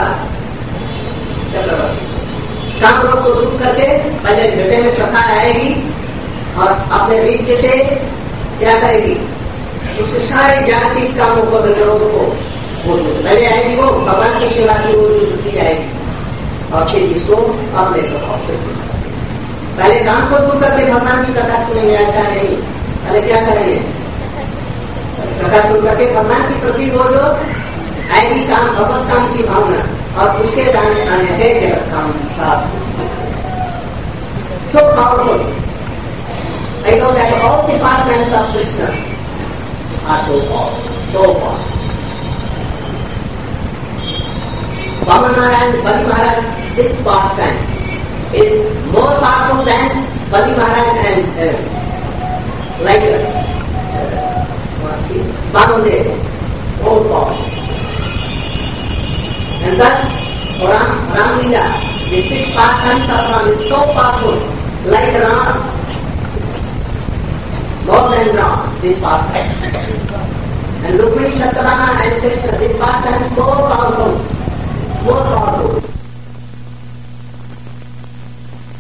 चक्रवर्ती काम रोग को दूर करके पहले हृदय में सत्ता आएगी और अपने रीत से क्या करेगी, उसके सारे जागतिक कामों को रोग को पहले आएगी, वो भगवान की सेवा की ओर वृद्धि आएगी और फिर इसको अपने प्रभाव से पहले काम को दूर करके भगवान की कथा सुनेंगे, ऐसा नहीं। पहले क्या करेंगे, कथा सुन करके भगवान की प्रति वो जो आएगी काम भगवत काम की भावना और उसके जाने आने से जगत काम साफ। So powerful. I know that all departments of Krishna are so powerful, so powerful. Vaman Maharaj, Bali Maharaj, this pastime is more powerful than Bali Maharaj and uh, like Vamandev, more powerful. And thus, Ram, Ram Leela, the six pastimes of Ram is so powerful, like Ram, more than Ram, this pastime. And Rukmini, Satyabhama and Krishna, this pastime is more powerful. More powerful.